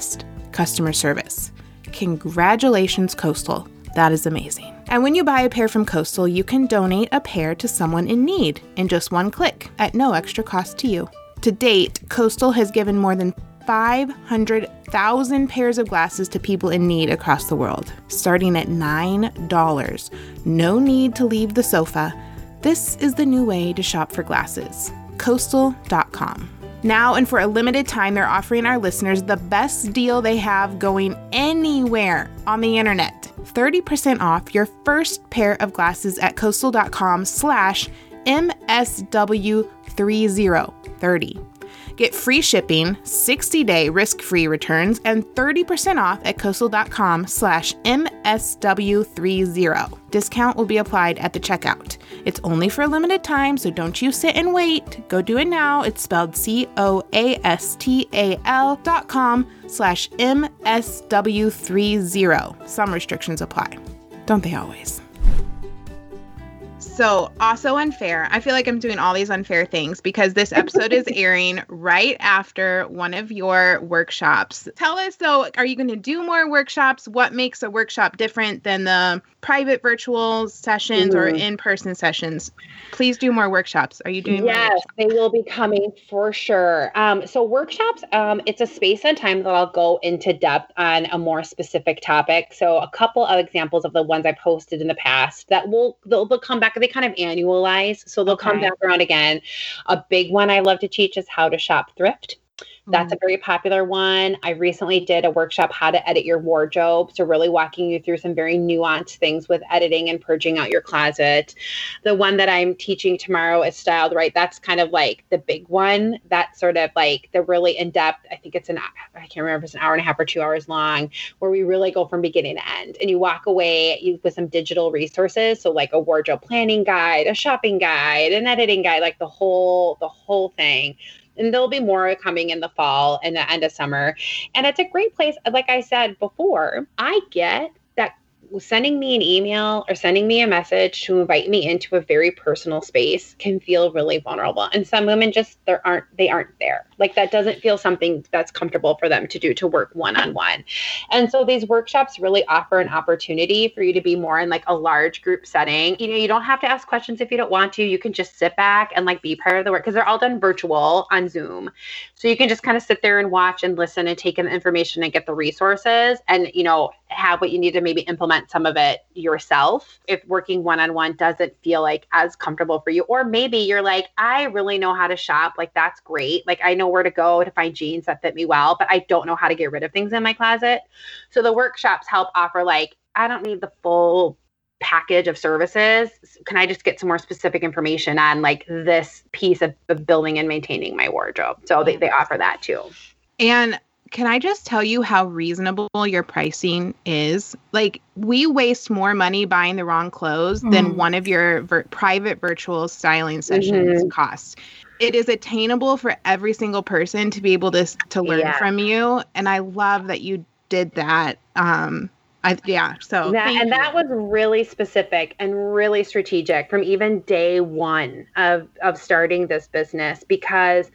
customer service. Congratulations, Coastal. That is amazing. And when you buy a pair from Coastal, you can donate a pair to someone in need in just one click at no extra cost to you. To date, Coastal has given more than five hundred thousand pairs of glasses to people in need across the world, starting at nine dollars. No need to leave the sofa. This is the new way to shop for glasses. Coastal dot com. Now and for a limited time, they're offering our listeners the best deal they have going anywhere on the internet. thirty percent off your first pair of glasses at coastal dot com slash M S W thirty. Get free shipping, sixty-day risk-free returns, and thirty percent off at coastal dot com slash M S W thirty. Discount will be applied at the checkout. It's only for a limited time, so don't you sit and wait. Go do it now. It's spelled C O A S T A L dot com slash M S W thirty. Some restrictions apply. Don't they always? So, also unfair. I feel like I'm doing all these unfair things because this episode is airing right after one of your workshops. Tell us, though, are you going to do more workshops? What makes a workshop different than the private virtual sessions mm. or in-person sessions? Please do more workshops. Are you doing yes, more workshops? They will be coming for sure. Um, so workshops, um, it's a space and time that I'll go into depth on a more specific topic. So a couple of examples of the ones I posted in the past that will they'll, they'll come back. They kind of annualize. So they'll okay. come back around again. A big one I love to teach is how to shop thrift. That's a very popular one. I recently did a workshop, how to edit your wardrobe. So really walking you through some very nuanced things with editing and purging out your closet. The one that I'm teaching tomorrow is Styled Right. That's kind of like the big one. That's sort of like the really in-depth, I think it's an, I can't remember if it's an hour and a half or two hours long, where we really go from beginning to end. And you walk away you, with some digital resources. So like a wardrobe planning guide, a shopping guide, an editing guide, like the whole, the whole thing. And there'll be more coming in the fall and the end of summer. And it's a great place. Like I said before, I get that sending me an email or sending me a message to invite me into a very personal space can feel really vulnerable. And some women just, there aren't, they aren't there. Like that doesn't feel something that's comfortable for them to do, to work one-on-one. And so these workshops really offer an opportunity for you to be more in like a large group setting. You know, you don't have to ask questions if you don't want to. You can just sit back and like be part of the work because they're all done virtual on Zoom. So you can just kind of sit there and watch and listen and take in the information and get the resources and, you know, have what you need to maybe implement some of it yourself if working one-on-one doesn't feel like as comfortable for you. Or maybe you're like, I really know how to shop. Like, that's great. Like, I know where to go to find jeans that fit me well, but I don't know how to get rid of things in my closet. So the workshops help offer like, I don't need the full package of services. Can I just get some more specific information on like this piece of, of building and maintaining my wardrobe? So they, they offer that too. And can I just tell you how reasonable your pricing is? Like, we waste more money buying the wrong clothes mm. than one of your vir- private virtual styling sessions mm-hmm. costs. It is attainable for every single person to be able to to learn yeah. from you. And I love that you did that. Um, I, yeah. So that, and you. that was really specific and really strategic from even day one of, of starting this business, because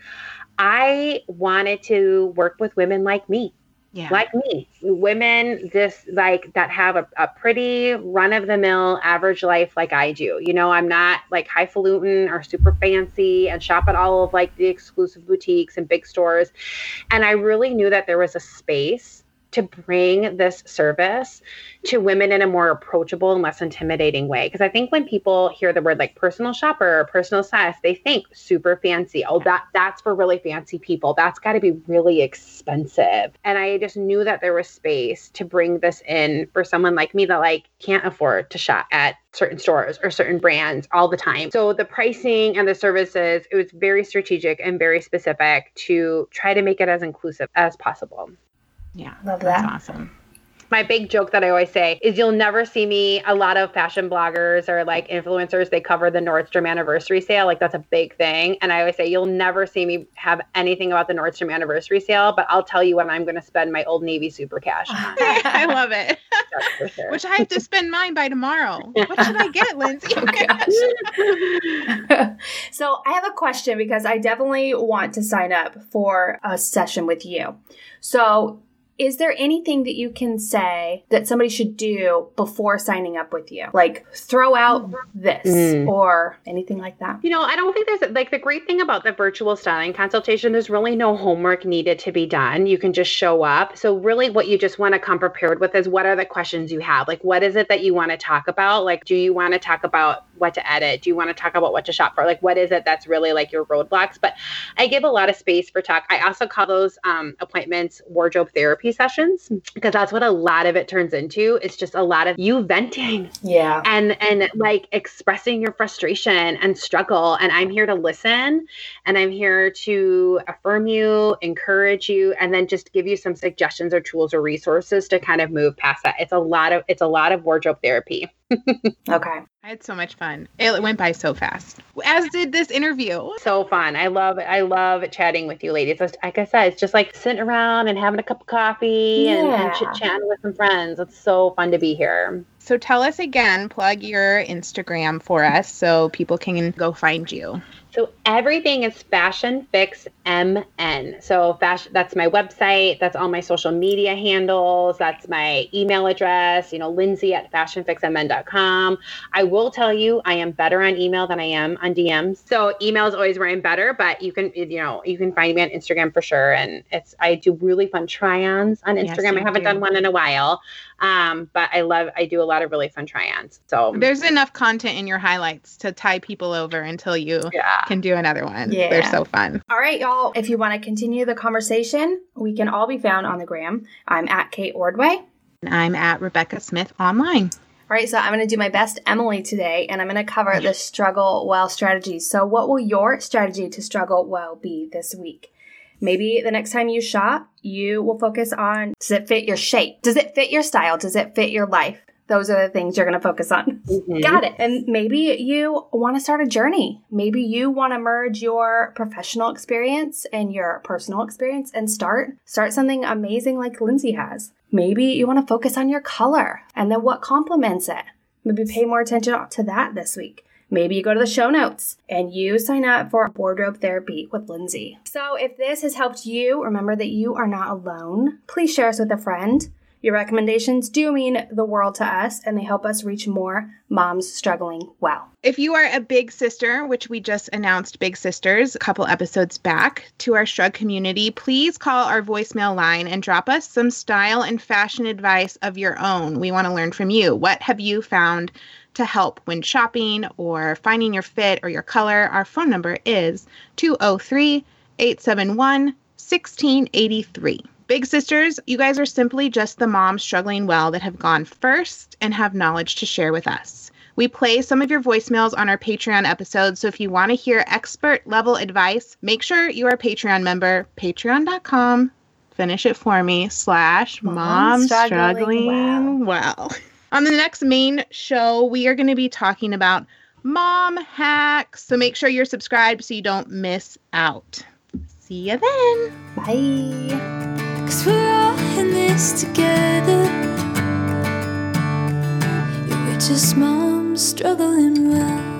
I wanted to work with women like me, yeah. like me, women just like that have a, a pretty run of the mill average life like I do. You know, I'm not like highfalutin or super fancy and shop at all of like the exclusive boutiques and big stores. And I really knew that there was a space to bring this service to women in a more approachable and less intimidating way. Because I think when people hear the word like personal shopper or personal stylist, they think super fancy. Oh, that that's for really fancy people. That's got to be really expensive. And I just knew that there was space to bring this in for someone like me that like can't afford to shop at certain stores or certain brands all the time. So the pricing and the services, it was very strategic and very specific to try to make it as inclusive as possible. Yeah, love that's that. Awesome. My big joke that I always say is you'll never see me, a lot of fashion bloggers or like influencers, they cover the Nordstrom anniversary sale. Like that's a big thing. And I always say, you'll never see me have anything about the Nordstrom anniversary sale, but I'll tell you when I'm going to spend my Old Navy super cash. I love it. For sure. Which I have to spend mine by tomorrow. What should I get, Lindsay? So I have a question because I definitely want to sign up for a session with you. So Is there anything that you can say that somebody should do before signing up with you? Like throw out this mm. or anything like that? You know, I don't think there's like the great thing about the virtual styling consultation, there's really no homework needed to be done. You can just show up. So really what you just want to come prepared with is what are the questions you have? Like, what is it that you want to talk about? Like, do you want to talk about what to edit? Do you want to talk about what to shop for? Like, what is it that's really like your roadblocks? But I give a lot of space for talk. I also call those um, appointments wardrobe therapy sessions, because that's what a lot of it turns into. It's just a lot of you venting. Yeah. And, and like expressing your frustration and struggle. And I'm here to listen, and I'm here to affirm you, encourage you, and then just give you some suggestions or tools or resources to kind of move past that. It's a lot of, it's a lot of wardrobe therapy. Okay. I had so much fun. It went by so fast, as did this interview. So fun. I love I love chatting with you ladies. Like I said, it's just like sitting around and having a cup of coffee yeah. and, and chit-chatting with some friends. It's so fun to be here. So tell us again, plug your Instagram for us so people can go find you. So everything is Fashion Fix M N. So fashion, that's my website. That's all my social media handles. That's my email address, you know, Lindsay at fashion fix m n dot com. I will tell you, I am better on email than I am on D Ms. So email is always where I'm better, but you can, you know, you can find me on Instagram for sure. And it's, I do really fun try-ons on Instagram. Yes, I haven't do. done one in a while. Um, but I love, I do a lot of really fun try-ons. So there's enough content in your highlights to tie people over until you yeah. can do another one. Yeah. They're so fun. All right, y'all. If you want to continue the conversation, we can all be found on the gram. I'm at Kate Ordway. And I'm at Rebecca Smith online. All right, so I'm going to do my best Emily today, and I'm going to cover the struggle well strategy. So what will your strategy to struggle well be this week? Maybe the next time you shop, you will focus on, does it fit your shape? Does it fit your style? Does it fit your life? Those are the things you're going to focus on. Mm-hmm. Got it. And maybe you want to start a journey. Maybe you want to merge your professional experience and your personal experience and start, start something amazing like Lindsay has. Maybe you want to focus on your color and then what complements it. Maybe pay more attention to that this week. Maybe you go to the show notes and you sign up for wardrobe therapy with Lindsay. So if this has helped you, remember that you are not alone. Please share us with a friend. Your recommendations do mean the world to us, and they help us reach more moms struggling well. If you are a big sister, which we just announced Big Sisters a couple episodes back to our Shrug community, please call our voicemail line and drop us some style and fashion advice of your own. We want to learn from you. What have you found to help when shopping or finding your fit or your color? Our phone number is two oh three, eight seven one, one six eight three. Big Sisters, you guys are simply just the moms struggling well that have gone first and have knowledge to share with us. We play some of your voicemails on our Patreon episodes, so if you want to hear expert level advice, make sure you are a Patreon member, patreon.com, finish it for me, slash mom struggling, struggling well. well. On the next main show, we are going to be talking about mom hacks, so make sure you're subscribed so you don't miss out. See you then. Bye. 'Cause we're all in this together. Yeah, we're just moms struggling well.